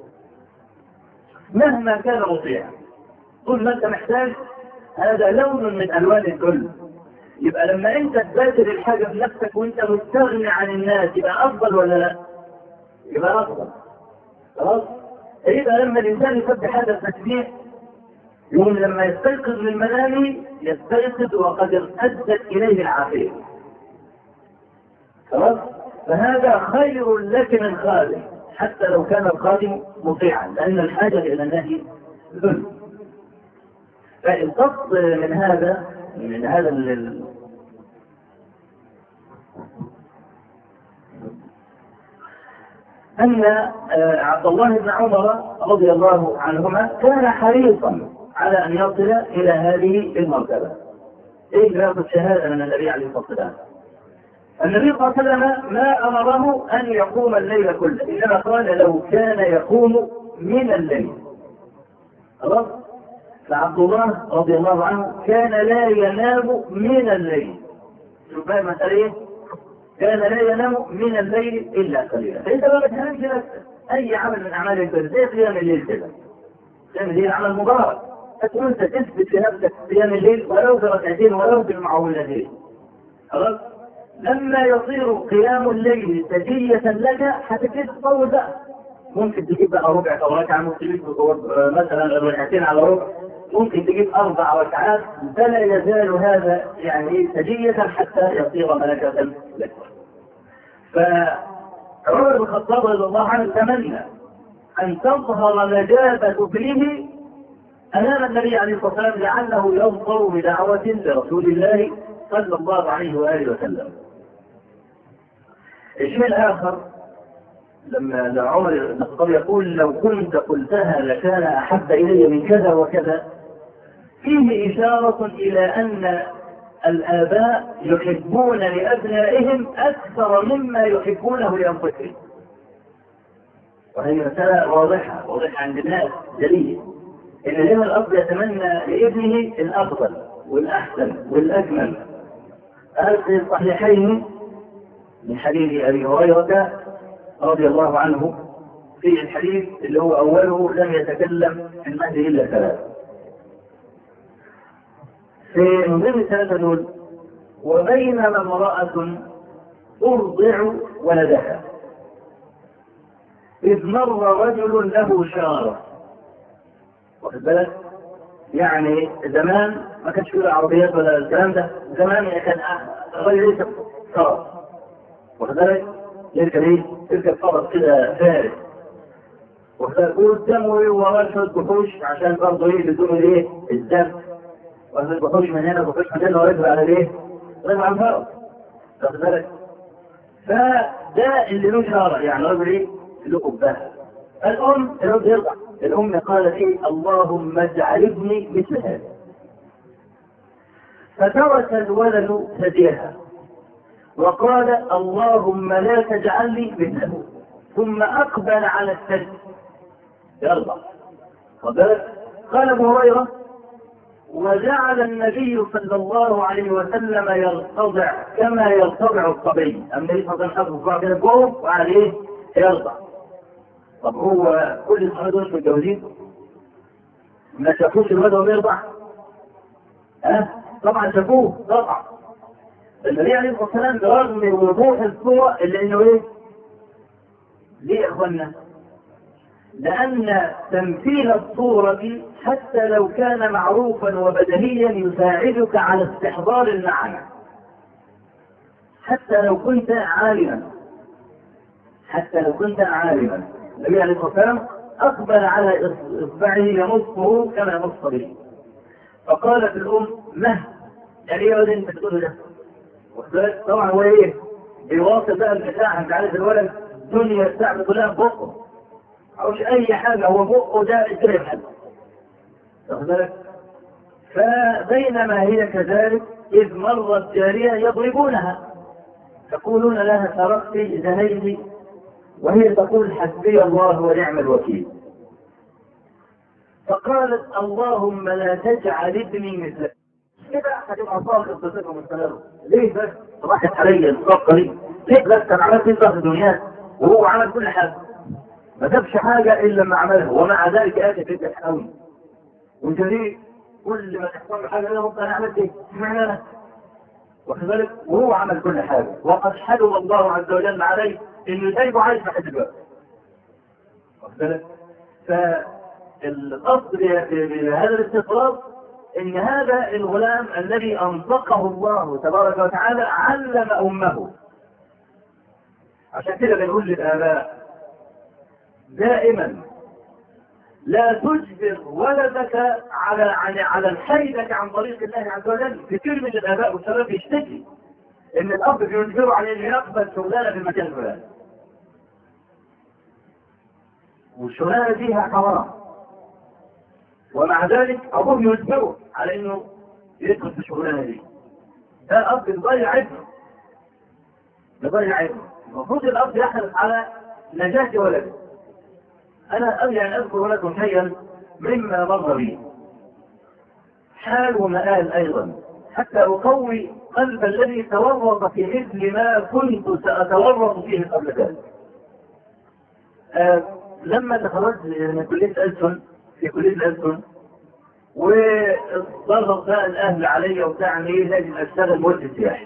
مهما كان مطيعا. طول ما انت محتاج هذا لون من الوان الذل. يبقى لما انت تبادر الحاجة بنفسك وانت مستغني عن الناس يبقى افضل ولا لا؟ يبقى افضل. خلاص؟ يبقى لما الانسان يسبح هذا التسبيح يوم لما يستيقظ من منامه يستيقظ وقد ارتدت اليه العافيه. خلاص؟ فهذا خير لك من خادم حتى لو كان الخادم مطيعا، لان الحاجه الى النهي ذل. فالقصد من هذا أن عبد الله بن عمر رضي الله عنهما كان حريصا على أن يصل إلى هذه المرتبة. إيه ياخذ شهادة من النبي عليه الصلاة والسلام. النبي صلى الله عليه وسلم ما أمره أن يقوم الليل كله، إنما قال لو كان يقوم من الليل. خلاص؟ فعبد الله رضي الله عنه كان لا ينام من الليل. شوف بقى المسألة إيه؟ كان لا ينام من الليل إلا قليلا. فإنت ما بتنامش نفسك أي عمل من أعمال البر زي قيام الليل كده. قيام الليل عمل مبارك، فتكون أنت تثبت في نفسك قيام الليل ولو بركعتين ولو بالمعوذتين. خلاص؟ لما يصير قيام الليل سجية لك هتبتدي تطول بقى. ممكن تجيب بقى ربع أو ركعة، ممكن تجيب مثلا ركعتين على ربع، ممكن تجيب 4 ركعات، فلا يزال هذا يعني سجية حتى يصير ملكة لك. فعمر بن الخطاب رضي الله عنه تمنى أن تظهر نجابة ابنه أمام النبي عليه الصلاة والسلام لعله يظفر بدعوة لرسول الله صلى الله عليه وآله وسلم. الشيء الآخر لما عمر بن الخطاب يقول لو كنت قلتها لكان أحب إلي من كذا وكذا، فيه إشارة إلى أن الآباء يحبون لأبنائهم أكثر مما يحبونه لأنفسهم. وهي مسألة واضحة عند الناس جلية، إن هنا الأب يتمنى لابنه الأفضل والأحسن والأجمل. في الصحيحين من حديث أبي هريرة رضي الله عنه في الحديث اللي هو أوله لم يتكلم في المهد إلا 3. في من ضمن 3 دول وبينما امرأة ترضع ولدها إذ مر رجل له شارة. واخد بالك؟ يعني زمان ما كانش فيه عربيات ولا الكلام ده، زمان كان الرجل يركب فرس. واخد بالك؟ يركب فرس كده فارس. وتقول دموي وراه شوية بحوش عشان برضه بدون الدم. وبحوش من هنا وبحوش من هنا ويركب على ركب على الفرس. واخد بالك؟ فده اللي له شارة، يعني رجل له قبها. الأم الرجل يرضع. الأم قالت اللهم اجعل ابني مثل هذا. فترك الولد ثديها وقال اللهم لا تجعل لي مثله، ثم أقبل على الثدي يرضع. قال أبو هريرة وجعل النبي صلى الله عليه وسلم يرتضع كما يرتضع الصبي. النبي صلى الله عليه وسلم حط من الجوف وعليه يرضع. طب هو كل الصحابة دول متجوزين؟ ما شافوش الولد وهو بيرضع؟ طبعا شافوه طبعا. النبي عليه الصلاة والسلام برغم وضوح الصورة إلا إنه ليه يا إخوانا؟ لأن تمثيل الصورة حتى لو كان معروفا وبدنيا يساعدك على استحضار المعنى. حتى لو كنت عالما النبي عليه الصلاة والسلام أقبل على إصبعه يمصه كما يمص به. فقالت الأم يعني إيه أنت تقول ده؟ طبعا هو بيواصل بقى البتاع. انت عارف الولد الدنيا الساعه كلها بقه، او اي حاجه هو بقه ده يجري حد. واخد بالك؟ فبينما هي كذلك اذ مرت جاريه يضربونها يقولون لها سرقت زنيت، وهي تقول حسبي الله ونعم الوكيل. فقالت اللهم لا تجعل ابني مثلك. كده هتبقى صاحب بصفه مستمره. ليه بس؟ راحت عليا الصفقه دي. ليه بس؟ انا عملت ايه في الدنيا وهو عمل كل حاجه، ما سابش حاجه الا لما عملها، ومع ذلك اسف انت قوي. وانت ليه كل ما تحصل له حاجه انا عملت ايه؟ اشمعنى انا؟ واخد بالك؟ وهو عمل كل حاجه، وقد حلم الله عز وجل عليه انه سايبه عايش لحد دلوقتي. واخد بالك؟ فالاصل بهذا الاستطراد ان هذا الغلام الذي انطقه الله تبارك وتعالى علم امه. عشان كده بنقول للاباء دائما لا تجبر ولدك على الحيدة عن طريق الله عز وجل. كثير من الاباء والشباب يشتكي ان الاب بيجبره على انه يقبل شغلانه في المكان الفلاني، والشغلانه فيها حرام، ومع ذلك ابوه يجبره على انه يدخل في الشغلانه دي. ده الاب بيضيع ابنه، المفروض الاب يحرص على نجاة ولده. انا يعني اذكر لكم شيئا مما مر بي، حال ومآل ايضا، حتى اقوي قلب الذي تورط في مثل ما كنت ساتورط فيه قبل ذلك. لما تخرجت من كليه ألسن، في كليه الألسن، وضغط بقى الاهل علي وبتاع ايه لازم اشتغل مرشد سياحي.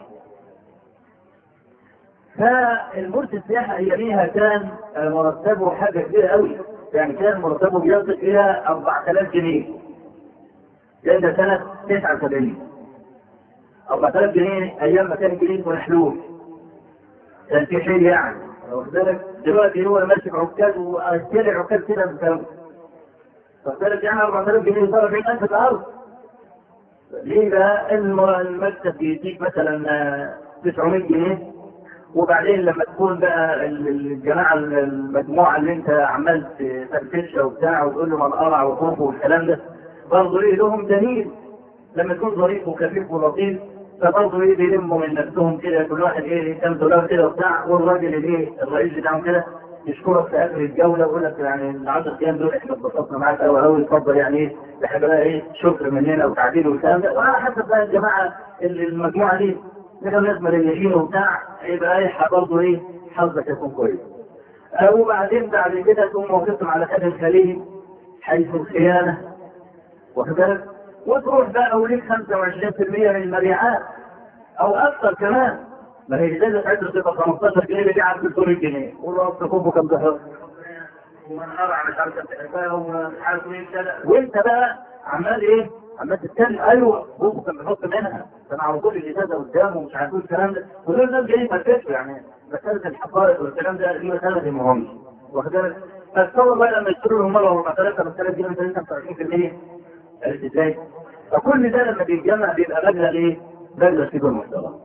فالمرشد السياحي اياميها كان مرتبه حاجه كبيره قوي، يعني كان مرتبه بيصل الى 4000 جنيه. ده سنه 79. 4000 جنيه ايام ما كان الجنيه محلول، كان في حيل يعني. واخد بالك؟ دلوقتي هو ماسك عكاز واشتري عكاز كده بكام؟ واخد بالك؟ يعني 4000 جنيه صار 20000 في الارض. ليه بقى؟ المكتب بيديك مثلا 900 جنيه، وبعدين لما تكون بقى الجماعه المجموعه اللي انت عمال تفرفشها وبتاع وتقول له منقرع وخوف والكلام ده، برضه ايه لهم دليل لما تكون ظريف وخفيف ولطيف، فبرضه ايه بيلموا من نفسهم كده كل واحد ايه كام دولار كده وبتاع، والراجل الايه الرئيس بتاعهم كده يشكرك في اخر الجوله ويقول لك يعني ال 10 ايام دول احنا اتبسطنا معاك قوي اتفضل يعني ايه احنا بقى ايه شكر مننا وتعديل والكلام ده. وعلى حسب بقى الجماعه المجموعه دي كانوا ناس مليانين وبتاع، يبقى ايه برضه ايه حظك يكون كويس. وبعدين بعد كده تقوم موقفهم على خد الخليج حيث الخيانه، واخد بالك؟ وتروح بقى وليك 25% من المبيعات او اكثر كمان. ما هي ازازه عطر تبقى 15 جنيه بيبيعها ب 300 جنيه، والله تكون كم ضحك ومنقرع مش عارف تحبها ومش عارف ايه كده، وانت بقى عمال ايه؟ عمال تتكلم. ايوه بوكو كان بيحط منها، كان على طول الازازه قدامه ومش عارف ايه الكلام ده، ودول الناس جايين يفرفشوا يعني مساله الحقائق والكلام ده دي مساله مهمه، واخد بالك؟ فتصور بقى لما يشتروا لهم مره ولا 3000 جنيه مثلا 25%، عرفت ازاي؟ فكل ده لما بيتجمع بيبقى مبلغ ايه؟ مبلغ كبير محترم.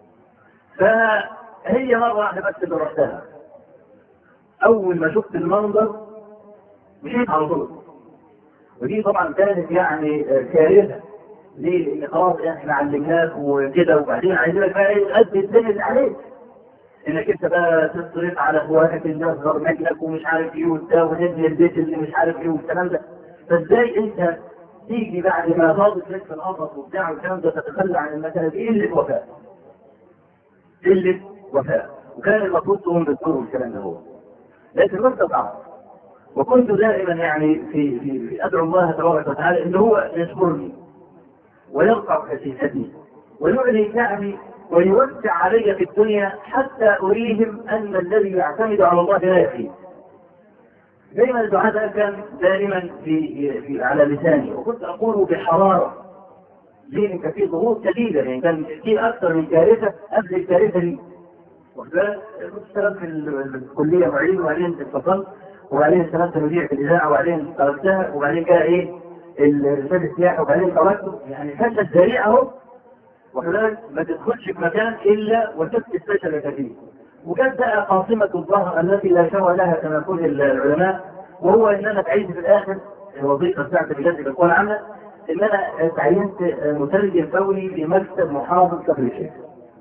فهي مره واحده بس اللي رحتها، اول ما شفت المنظر مشيت على طول. ودي طبعا كانت يعني كارثه. ليه؟ لان خلاص احنا علمناك وكده، وبعدين عايزينك بقى ايه تأدي الدنيا اللي عليك، انك انت بقى تصرف على اخواتك اللي اصغر منك ومش عارف ايه وبتاع، وتبني البيت اللي مش عارف ايه والكلام ده. فازاي انت تيجي بعد ما فاضت لك في القفص وبتاع والكلام ده تتخلى عن المساله دي؟ قله وفاء. قله وفاء. وكان المفروض تقوم بالدور والكلام ده هو. لكن ما استطعت. وكنت دائما يعني في ادعو الله تبارك وتعالى ان هو يشكرني ويرفع خسيستي ويعلي شأني ويوسع علي في الدنيا حتى اريهم ان الذي يعتمد على الله لا يخيب. دائما الدعاء ده كان دائما في على لساني، وكنت اقول بحراره. ليه؟ كان في ضغوط شديده، يعني كان في اكثر من كارثه قبل الكارثه دي. واخد بالك؟ كنت اشتغلت في الكليه معيد، وبعدين اتفصلت، وبعدين اشتغلت مذيع في الاذاعه، وبعدين تركتها، وبعدين جاء ايه؟ الارشاد السياحي، وبعدين تركته. يعني فشل ذريع اهو. واخد بالك؟ ما تدخلش في مكان الا وتثبت فشلك فيه. وجت بقى قاصمة الظهر التي لا شوى لها كما يقول العلماء، وهو ان انا تعينت في الاخر الوظيفة بتاعتي في جهة القوى العامة ان انا تعينت مترجم فوري في مكتب محافظ كفر الشيخ.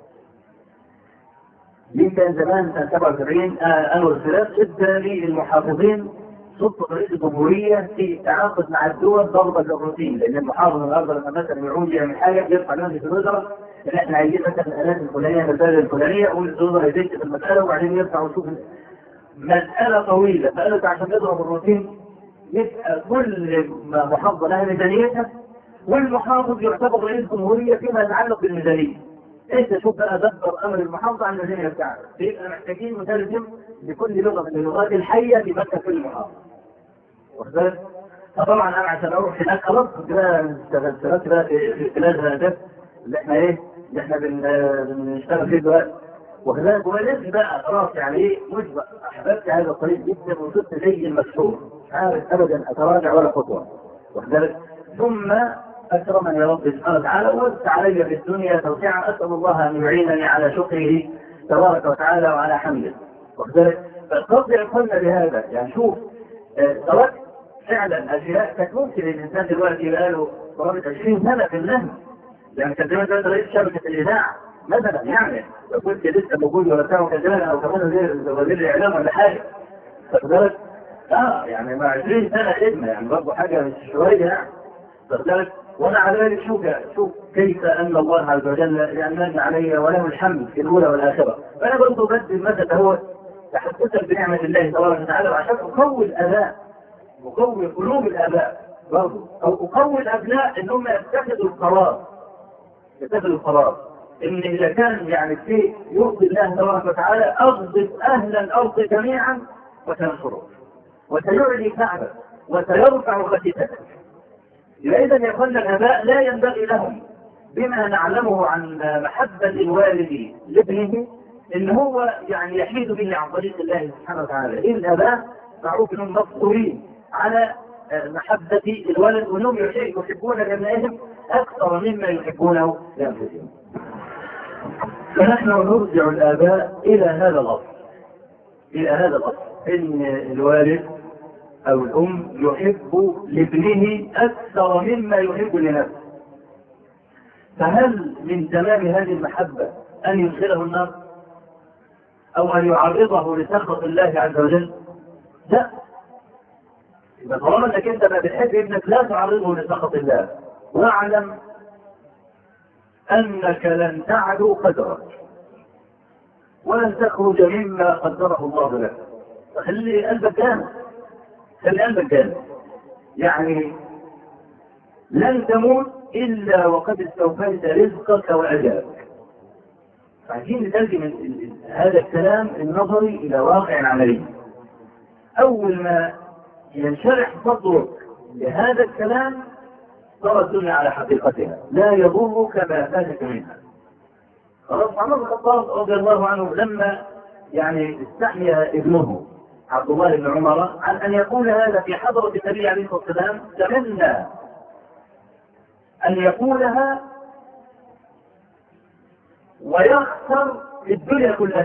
دي كان زمان سنة 77 انور السادات ادى للمحافظين سلطة رئيس الجمهورية في التعاقد مع الدول ضربة الروتين، لان المحافظ النهارده لما مثلا يعود يعمل حاجة يرفع مجلس الوزراء ان احنا عايزين مثلا الالات الفلانية المسائل الفلانية، والوزراء يدش في المسألة وبعدين يرفع ويشوف مسألة طويلة، فقالت عشان نضرب الروتين يبقى كل محافظة لها ميزانيتها، والمحافظ يعتبر رئيس جمهورية فيما يتعلق بالميزانية. انت شوف بقى دبر امر المحافظة عن الميزانية بتاعتك، يبقى محتاجين مترجم لكل لغة من اللغات الحية في مكتب كل محافظة. واخد بالك؟ فطبعا انا عشان اروح هناك خلاص كده اشتغلت بقى في خلال هذا اللي احنا اللي احنا بنشتغل فيه دلوقتي. واخد بالك؟ ولازم بقى خلاص يعني مش بقى احببت هذا الطريق جدا وصرت زي المشهور، مش عارف ابدا اتراجع ولا خطوه. واخد بالك؟ ثم اكرمني يا رب سبحانه وتعالى ووسع علي في الدنيا توسعا، اسال الله ان يعينني على شكره تبارك وتعالى وعلى حمده. واخد بالك؟ فالقصد يقولنا بهذا يعني شوف تركت فعلا اشياء كانت ممكن الانسان دلوقتي يبقى له قرابه 20 سنه في النهي. يعني كان زمان انت رئيس شبكه الاذاعه مثلا، يعني لو كنت لسه موجود ولا بتاع كان زمان او كمان وزير الاعلام ولا حاجه. واخد بالك؟ يعني مع 20 سنه خدمه يعني برضه حاجه مش شويه يعني. واخد بالك؟ وانا على ذلك شوف كيف ان الله عز وجل يمن علي وله الحمد في الاولى والاخره. فانا برضه بدي المثل هو تحدثا بنعمه الله تبارك وتعالى وعشان اقوي الاباء، اقوي قلوب الاباء برضه، او اقوي الابناء ان هم يتخذوا القرار ان اذا كان يعني شيء يرضي الله تبارك وتعالى اغضب اهل الارض جميعا وتنصره وسيعلي كعبه وسيرفع غتتك. اذا يقول الاباء لا ينبغي لهم بما نعلمه عن محبه الوالد لابنه ان هو يعني يحيد به عن طريق الله سبحانه وتعالى. الاباء معروف انهم مفطورين على محبه الولد وانهم يحبون ابنائهم اكثر مما يحبونه لانفسهم. فنحن نرجع الاباء الى هذا الاصل ان الوالد او الام يحب لابنه اكثر مما يحب لنفسه. فهل من تمام هذه المحبه ان يدخله النار او ان يعرضه لسخط الله عز وجل؟ لا. يبقى طالما انك انت ما بتحب ابنك لا تعرضه لسخط الله، واعلم انك لن تعدو قدرك ولن تخرج مما قدره الله لك. خلي قلبك جامد، يعني لن تموت الا وقد استوفيت رزقك واجالك. فعايزين نترجم هذا الكلام النظري الى واقع عملي. اول ما ينشرح صدرك لهذا الكلام ترى الدنيا على حقيقتها، لا يضرك ما فاتك منها. خلاص عمر بن الخطاب رضي الله عنه لما يعني استحيا ابنه عبد الله بن عمر عن ان يقول هذا في حضره النبي عليه الصلاه والسلام، تمنى ان يقولها ويخسر في الدنيا كلها.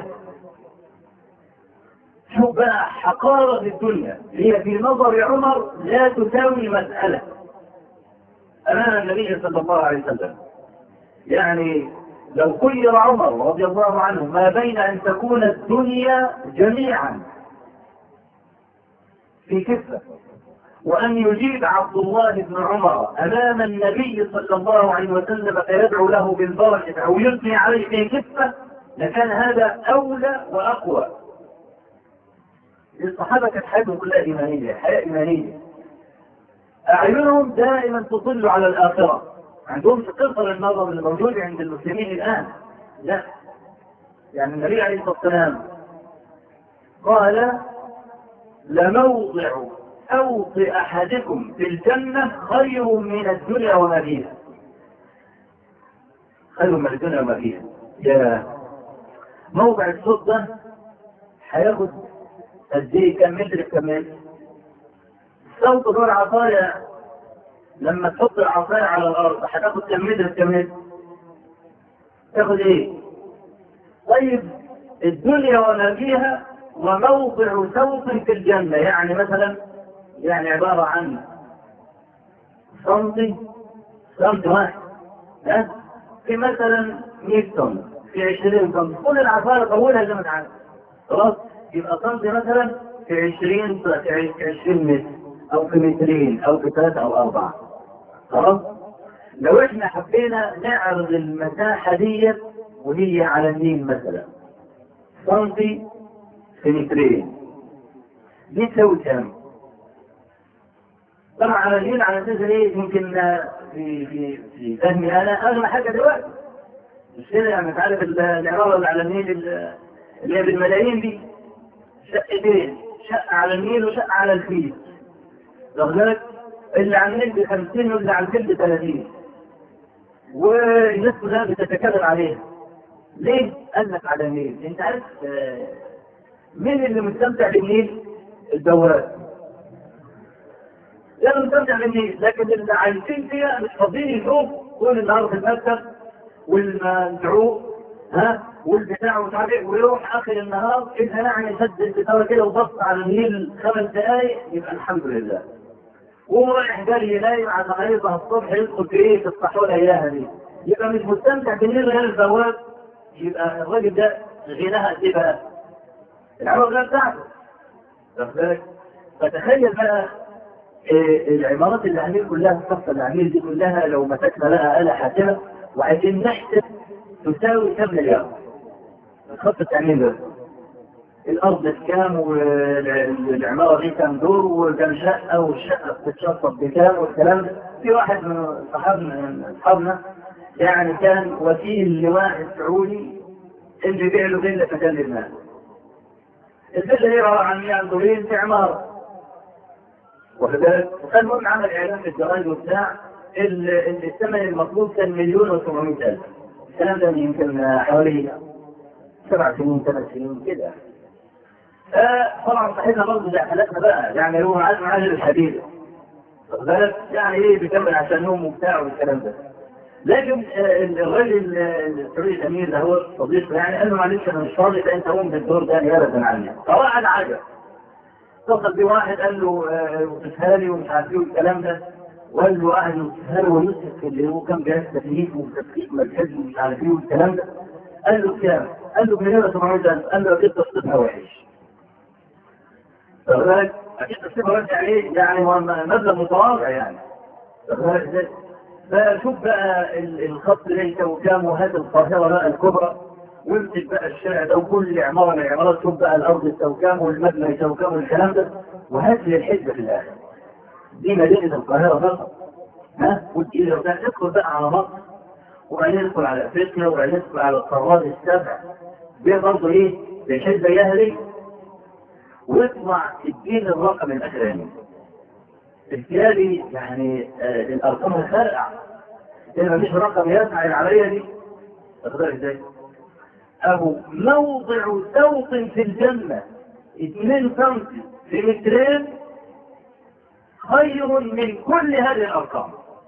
شوف بقى حقارة الدنيا هي في نظر عمر لا تساوي مسألة أمام النبي صلى الله عليه وسلم. يعني لو خير عمر رضي الله عنه ما بين أن تكون الدنيا جميعا في كفة وأن يجيب عبد الله بن عمر أمام النبي صلى الله عليه وسلم فيدعو له بالبركة أو يثني عليه في كفة، لكان هذا أولى وأقوى. الصحابة كانت حياتهم كلها إيمانية، حياة إيمانية، أعينهم دائما تطل على الآخرة، عندهم قصر النظر الموجود عند المسلمين الآن. لا، يعني النبي عليه الصلاة والسلام قال لموضع أوط أحدكم في الجنة خير من الدنيا وما فيها. خير من الدنيا وما فيها. يا موضع الصوت ده هياخد قد ايه؟ كم متر كمان؟ صوت دور عصاية لما تحط العصاية على الأرض هتاخد كم متر كمان؟ تاخد ايه؟ طيب الدنيا وما فيها وموضع سوط في الجنة. يعني مثلا يعني عبارة عن صمت واحد في مثلا 100 طن في 20 طن، كل العفارة طولها زي ما تعرف خلاص، يبقى صمت مثلا في 20 متر او في مترين او في 3 أو 4 خلاص. لو احنا حبينا نعرض المساحة دي وهي على النيل مثلا صمتي في مترين، دي تساوي كام؟ طبعا على النيل على اساس ايه؟ يمكن في فهمي انا اغلى حاجه دلوقتي مش كده، يعني انت عارف العماره اللي على النيل اللي هي بالملايين دي شقتين، شقه على النيل وشقه على الفيل، واخد بالك؟ اللي على النيل ب50 واللي على الفيل ب30، والناس كلها بتتكلم عليها. ليه؟ قال لك على النيل. انت عارف مين اللي مستمتع بالنيل؟ الدواب يعني مستمتع بالنيل، لكن اللي عايشين فيها مش فاضيين يشوفوا طول النهار في المكتب والمدعو والبتاع ومش عارف ايه، ويروح اخر النهار اذا يعني يسد البتاع كده وبص على النيل 5 دقائق يبقى الحمد لله، وهو رايح جري نايم على غريبه الصبح يدخل في ايه؟ في الصحوله اياها دي، يبقى مش مستمتع بالنيل غير الزواج. يبقى الراجل ده غناها قد ايه بقى؟ العمر ده بتاعته، واخد بالك؟ فتخيل بقى العمارات اللي عامل كلها، الصفة اللي عامل دي كلها لو مسكنا لها آلة حاسبة وعايزين نحسب تساوي كم مليار. الخط التعمير ده الأرض بكام والعمارة دي كام دور وكم شقة والشقة بتتشطب بكام والكلام ده. في واحد من أصحابنا يعني كان وكيل لواحد سعودي اللي بيع له فيلا في مكان الناس. الفيلا دي عبارة عن 100 دورين في عمارة، وكان المهم عمل اعلان في الجرايد وبتاع الثمن المطلوب كان 1,700,000. الكلام ده يمكن حوالي 7 سنين 8 سنين كده. طبعا صاحبنا برضه زي حالاتنا بقى، يعني هو عاجل الحديد واخد بالك، يعني ايه بيكمل عشان نوم وبتاع والكلام ده. لكن الراجل السعودي الامير ده هو صديقه يعني قال له معلش انا مش فاضي، فانت قوم بالدور ده ابدا عني. فواحد عجب اتصل بواحد قال له وتسهالي ومش عارف ايه والكلام ده، وقال له واحد وتسهالي ويوسف اللي هو كان بيعمل تكليف وتفكيك ملحد ومش عارف ايه والكلام ده. قال له كام؟ قال له بنيرة 700,000. قال له اكيد تصرفها وحش. فقالك اكيد تصرفها وحش يعني ايه؟ يعني مبلغ متواضع يعني. فشوف بقى الخط ده يساوي كام، وهذه القاهرة بقى الكبرى، وامسك بقى الشارع ده وكل عمارة من العمارات شوف بقى الأرض يساوي كام والمبنى يساوي كام والكلام ده، وهات لي الحسبة في الآخر. دي مدينة القاهرة فقط. والجيزة وده ندخل بقى على مصر، وبعدين ندخل على أفريقيا، وبعدين ندخل على القارات السبع، دي برضه إيه؟ بالحسبة يهلي، ويطلع الدين الرقم الأخراني. بالتالي يعني الأرقام الخارقة إذا مفيش رقم يسعى العملية دي تقدر إزاي؟ أو موضع سوط في الجنة 2 سم في مترين خير من كل هذه الأرقام.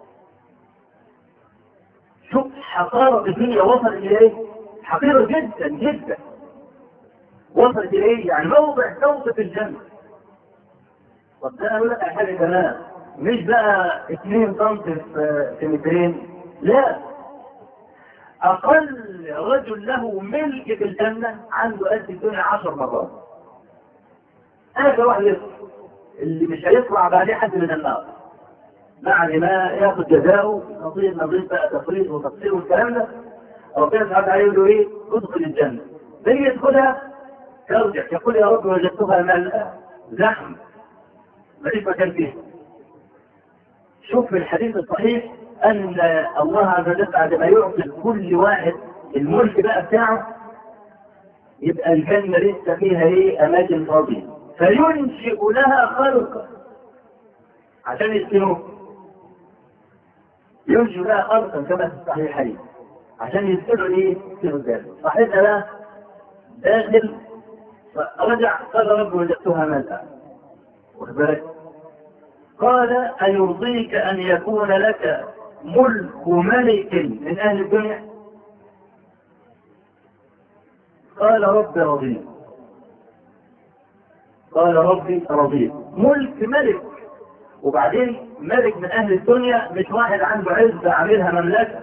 شوف حقارة الدنيا وصلت إليه، حقيرة جدا جدا وصلت إليه، يعني موضع سوط في الجنة. طب ده أقول لك حاجة كمان، مش بقى 2 سم في مترين، لا، أقل رجل له ملك في الجنة عنده قد الدنيا 10 مرات. هذا واحد يصل اللي مش هيطلع بعديه حد من النار بعد ما ياخذ جزاؤه نظير بقى تفريط وتقصير والكلام ده. ربنا سبحانه وتعالى يقول له ايه؟ ادخل الجنة. بيجي يدخلها يرجع يقول يا رب وجدتها ملأ زحم مفيش مكان فيه. شوف في الحديث الصحيح أن الله عز وجل بعد ما يعطي كل واحد الملك بقى بتاعه يبقى الجنة لسه فيها ايه؟ أماكن فاضية، فينشئ لها خلقا عشان يسكنوه. ينشئ لها خلقا كما في الصحيحين عشان يسكنوا ايه؟ يسكنوا الجنة. صحيحنا بقى داخل فرجع قال رب وجدتها ملأ. واخد بالك؟ قال أيرضيك أن يكون لك ملك ملك من أهل الدنيا؟ قال رب رضيت. قال ربي رضيت. ملك، وبعدين ملك من اهل الدنيا، مش واحد عنده عزة عاملها مملكة.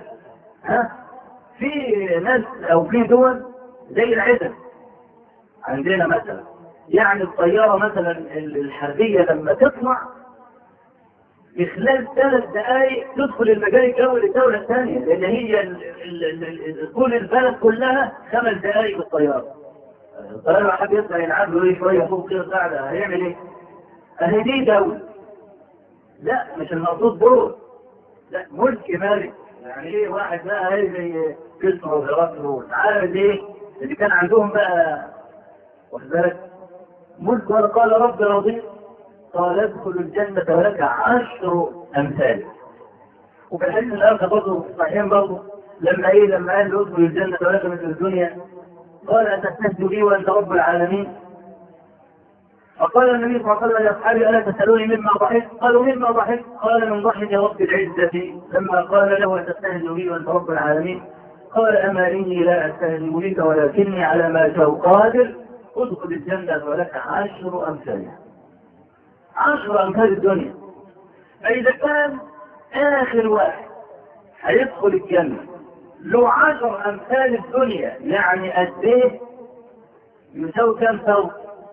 في ناس او في دول زي العزة عندنا مثلا، يعني الطيارة مثلا الحربية لما تطلع في خلال 3 دقائق تدخل المجال الجوي للدولة الثانية، لان هي طول البلد كلها 5 دقائق بالطيارة. الطيارة حد يطلع يلعب له شوية فوق كده قاعدة، هيعمل ايه؟ اهي دي دولة. لا مش المقصود دول، لا ملك مالك. يعني ايه واحد بقى هي زي كسرى وهرقل، عارف ايه اللي كان عندهم بقى، واخد بالك؟ ملك. قال رب رضيت. قال ادخل الجنة ولك 10 أمثال. وفي الحديث الآخر برضه صحيحين برضه لما قال له ادخل الجنة ولك مثل الدنيا، قال أتستهزئ بي وأنت رب العالمين؟ فقال النبي صلى الله عليه وسلم لأصحابه ألا تسألوني مما ضحكت؟ قالوا مما ضحكت؟ قال من ضحك رب العزة لما قال له أتستهزئ بي وأنت رب العالمين؟ قال أما إني لا أستهزئ بك ولكني على ما شاء قادر. ادخل الجنة ولك 10 أمثالها. 10 أمثال الدنيا. فإذا كان آخر واحد هيدخل الجنة له 10 أمثال الدنيا، يعني قد إيه؟ يساوي كام ثوب؟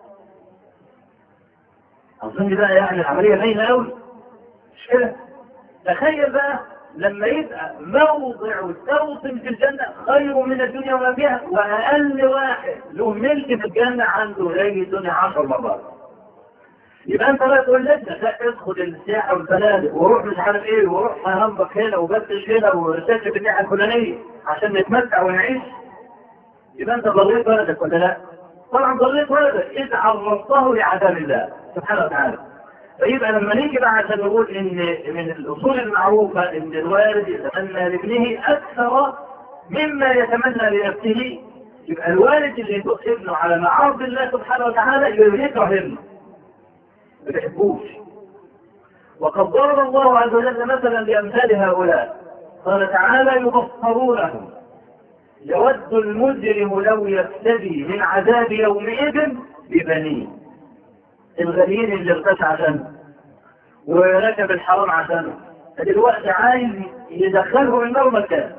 أظن بقى يعني العملية باينة أوي، مش كده؟ تخيل بقى لما يبقى موضع ثوب في الجنة خير من الدنيا وما فيها، وأقل واحد له ملك في الجنة عنده زي الدنيا 10 مرات. يبقى انت بقى تقول لك لا ادخل السياحه والفنادق وروح مش عارف ايه وروح هنبك هنا وبتش هنا ورتكب الناحيه الفلانيه عشان نتمتع ونعيش. يبقى انت ضريت ولدك ولا لا؟ طبعا ضريت ولدك اذا عرضته لعذاب الله سبحانه وتعالى. فيبقى لما نيجي بقى عشان نقول ان من الاصول المعروفه ان الوالد يتمنى لابنه اكثر مما يتمنى لنفسه، يبقى الوالد اللي يدق ابنه على معاصي الله سبحانه وتعالى يكره ابنه ما بيحبوش. وقد ضرب الله عز وجل مثلا بأمثال هؤلاء، قال تعالى يبصرونهم يود المجرم لو يفتدي من عذاب يومئذ ببنيه. الغنيين اللي ارتشى عشانه وركب الحرام عشانه دلوقتي عايز يدخله النار مكان.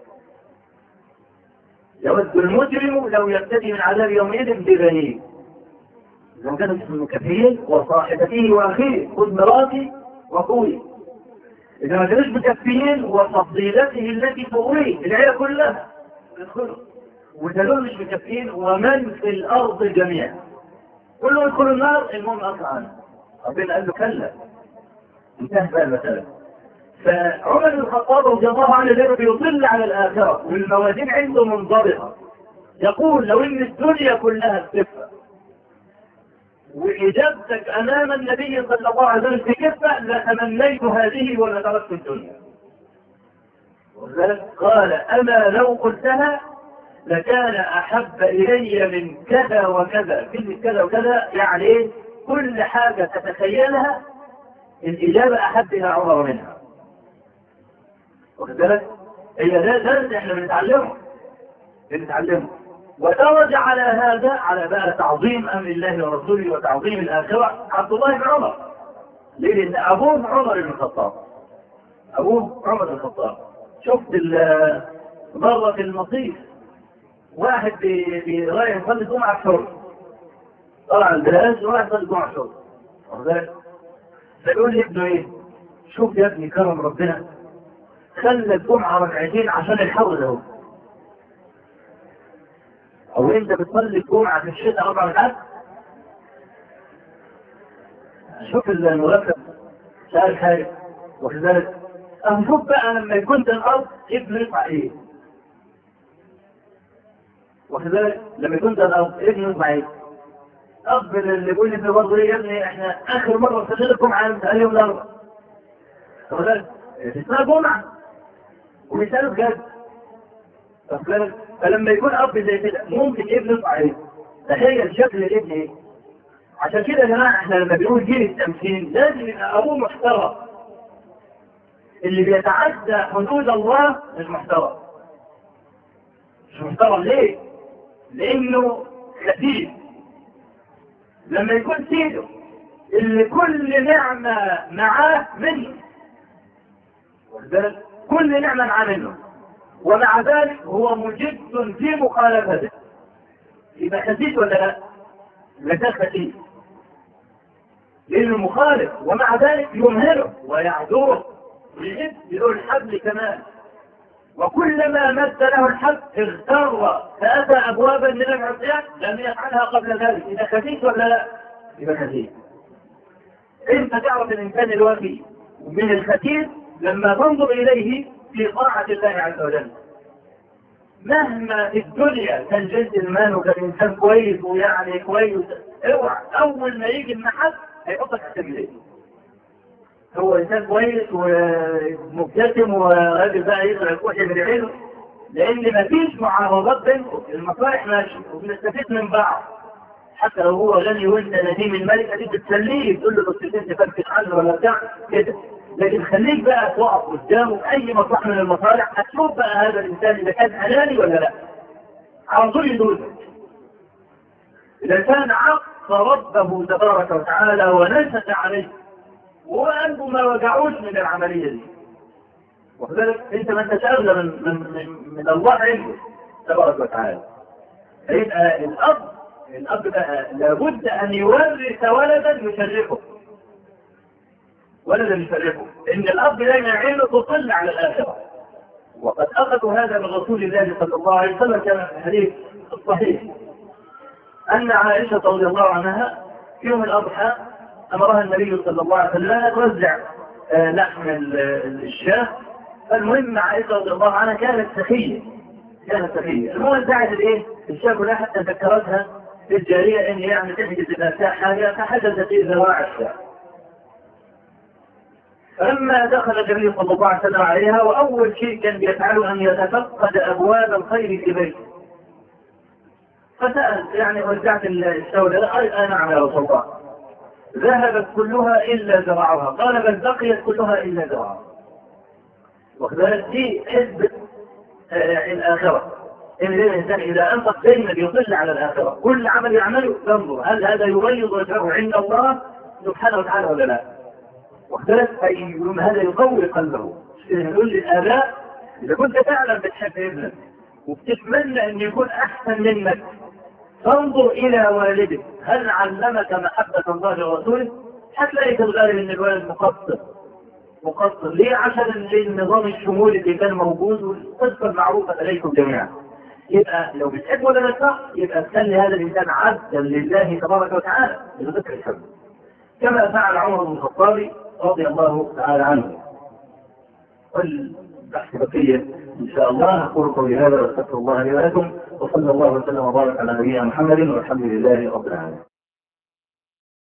يود المجرم لو يفتدي من عذاب يومئذ ببنيه. لو كانت مكفيين وصاحبته واخيه خذ مراتي واخوي. اذا ما كانوش مكفيين وفضيلته التي تغويه العيله كلها يدخلوا، ودول مش مكفيين ومن في الارض جميعا كلهم يدخلوا النار. المهم اطلع عنه. ربنا قال له كلا، انتهت بقى المساله. فعمر بن الخطاب رضي الله عنه اللي بيطل على الاخره والموازين عنده منضبطه، يقول لو ان الدنيا كلها كفه وإجابتك أمام النبي صلى الله عليه وسلم في كفة لتمنيت هذه ولا تركت الدنيا. وذلك قال أما لو قلتها لكان أحب إلي من كذا وكذا، كلمة كذا وكذا يعني إيه؟ كل حاجة تتخيلها الإجابة أحب إلى عمر منها. وذلك هي ده درس إحنا بنتعلمه. ودرج على هذا على بقى تعظيم امر الله ورسوله وتعظيم الاخره عبد الله بن عمر. ليه؟ لان ابوه عمر بن الخطاب. شفت مره في المصيف واحد رايح يصلي الجمعه في شرب، طلع البلاش وراح يصلي الجمعه في شرب. فيقول لابنه ايه؟ شوف يا ابني كرم ربنا خلى الجمعه ركعتين عشان الحر ده. او انت بتصلي الجمعه في الشتاء 4 ركعات. شوف المرتب سأل حاجه. وكذلك شوف بقى لما يكون الارض ابنه يطلع ايه. وكذلك لما يكون الارض ابنه يطلع ايه. اب اللي يقول لي برضه ايه يا ابني احنا اخر مره صلينا الجمعه قال يوم الاربعاء. وكذلك اسمها جمعه ومثاله بجد. فلما يكون اب زي كده ممكن ابنه يطلع ايه. تخيل شكل الابن ايه. عشان كده يا جماعه احنا لما بنقول جيل التمثيل لازم يبقى ابوه محترم. اللي بيتعدى حدود الله مش محترم. ليه؟ لانه خفيف. لما يكون سيده اللي كل نعمة معاه منه، كل نعمة معاه منه، ومع ذلك هو مجد في مخالفته، يبقى خفيف ولا لا؟ لكن خفيف لانه مخالف، ومع ذلك يمهله ويعذره ويجد له الحبل كمان، وكلما مد له الحبل اغتر فاتى ابوابا من العصيان لم يفعلها قبل ذلك. اذا خفيف ولا لا؟ يبقى خفيف. انت تعرف الانسان الوفي من الخفيف لما تنظر اليه في طاعه الله عز وجل. مهما في الدنيا كان جنتلمان وكان انسان كويس ويعني كويس، اوعى اول ما يجي المحل هيحطك في السجن. هو انسان كويس ومبتسم وراجل بقى يزرع الكوشه من العلم، لان مفيش معارضات بينكم، المصالح ماشيه وبنستفيد من بعض. حتى لو هو غني وانت نديم الملك هتيجي تسليه تقول له بس انت فركش عنه ولا بتاع كده، لكن خليك بقى تقف قدامه في اي مصلحه من المصالح، هتشوف بقى هذا الانسان اذا كان حلالي ولا لا، على طول يدوزك. اذا كان عق ربه تبارك وتعالى ونشد عليه وهو قلبه ما وجعوش من العمليه دي، وكذلك انت ما انتش اغلى من الله علمه تبارك وتعالى. فيبقى الاب بقى لابد ان يورث ولدا يشرفه، ولدا يشرفه، ان الاب دايما عينه تطل على الاخره. وقد اخذوا هذا من رسول الله صلى الله عليه وسلم كما في الحديث الصحيح ان عائشه رضي الله عنها في يوم الاضحى امرها النبي صلى الله عليه وسلم ان توزع لحم الشاه. فالمهم عائشه رضي الله عنها كانت سخيه، المهم دعت الشاه كلها حتى ذكرتها الجاريه ان يعني تحدث اذا حاجه، فحدثت في ذراع الشاه. فلما دخل النبي صلى الله عليه وسلم عليها واول شيء كان يفعله ان يتفقد ابواب الخير في بيته، فسال يعني وزعت الشاه؟ قال نعم يا رسول الله. ذهبت كلها الا ذراعها، قال بل بقيت كلها الا ذراعها. وكذلك دي حزب الاخره، ان الانسان اذا انفق دائما يطل على الاخره، كل عمل يعمله ينظر هل هذا يبيض وجهه عند الله سبحانه وتعالى ولا لا. واختلف هذا يقوي قلبه. نقول للآباء إذا كنت فعلا بتحب ابنك وبتتمنى أن يكون أحسن منك، فانظر إلى والدك هل علمك محبة الله ورسوله؟ هتلاقي في الغالب أن الوالد مقصر. ليه؟ عشان النظام الشمولي اللي كان موجود والقصة المعروفة عليكم جميعا. يبقى لو بتحب ولا لا يبقى تخلي هذا الإنسان عبدا لله تبارك وتعالى بذكر الحب، كما فعل عمر بن الخطاب رضي الله تعالى عنه. والبحث بقية إن شاء الله. أقول قولي هذا واستغفر الله لي ولكم، وصلى الله وسلم وبارك على نبينا محمد والحمد لله رب العالمين.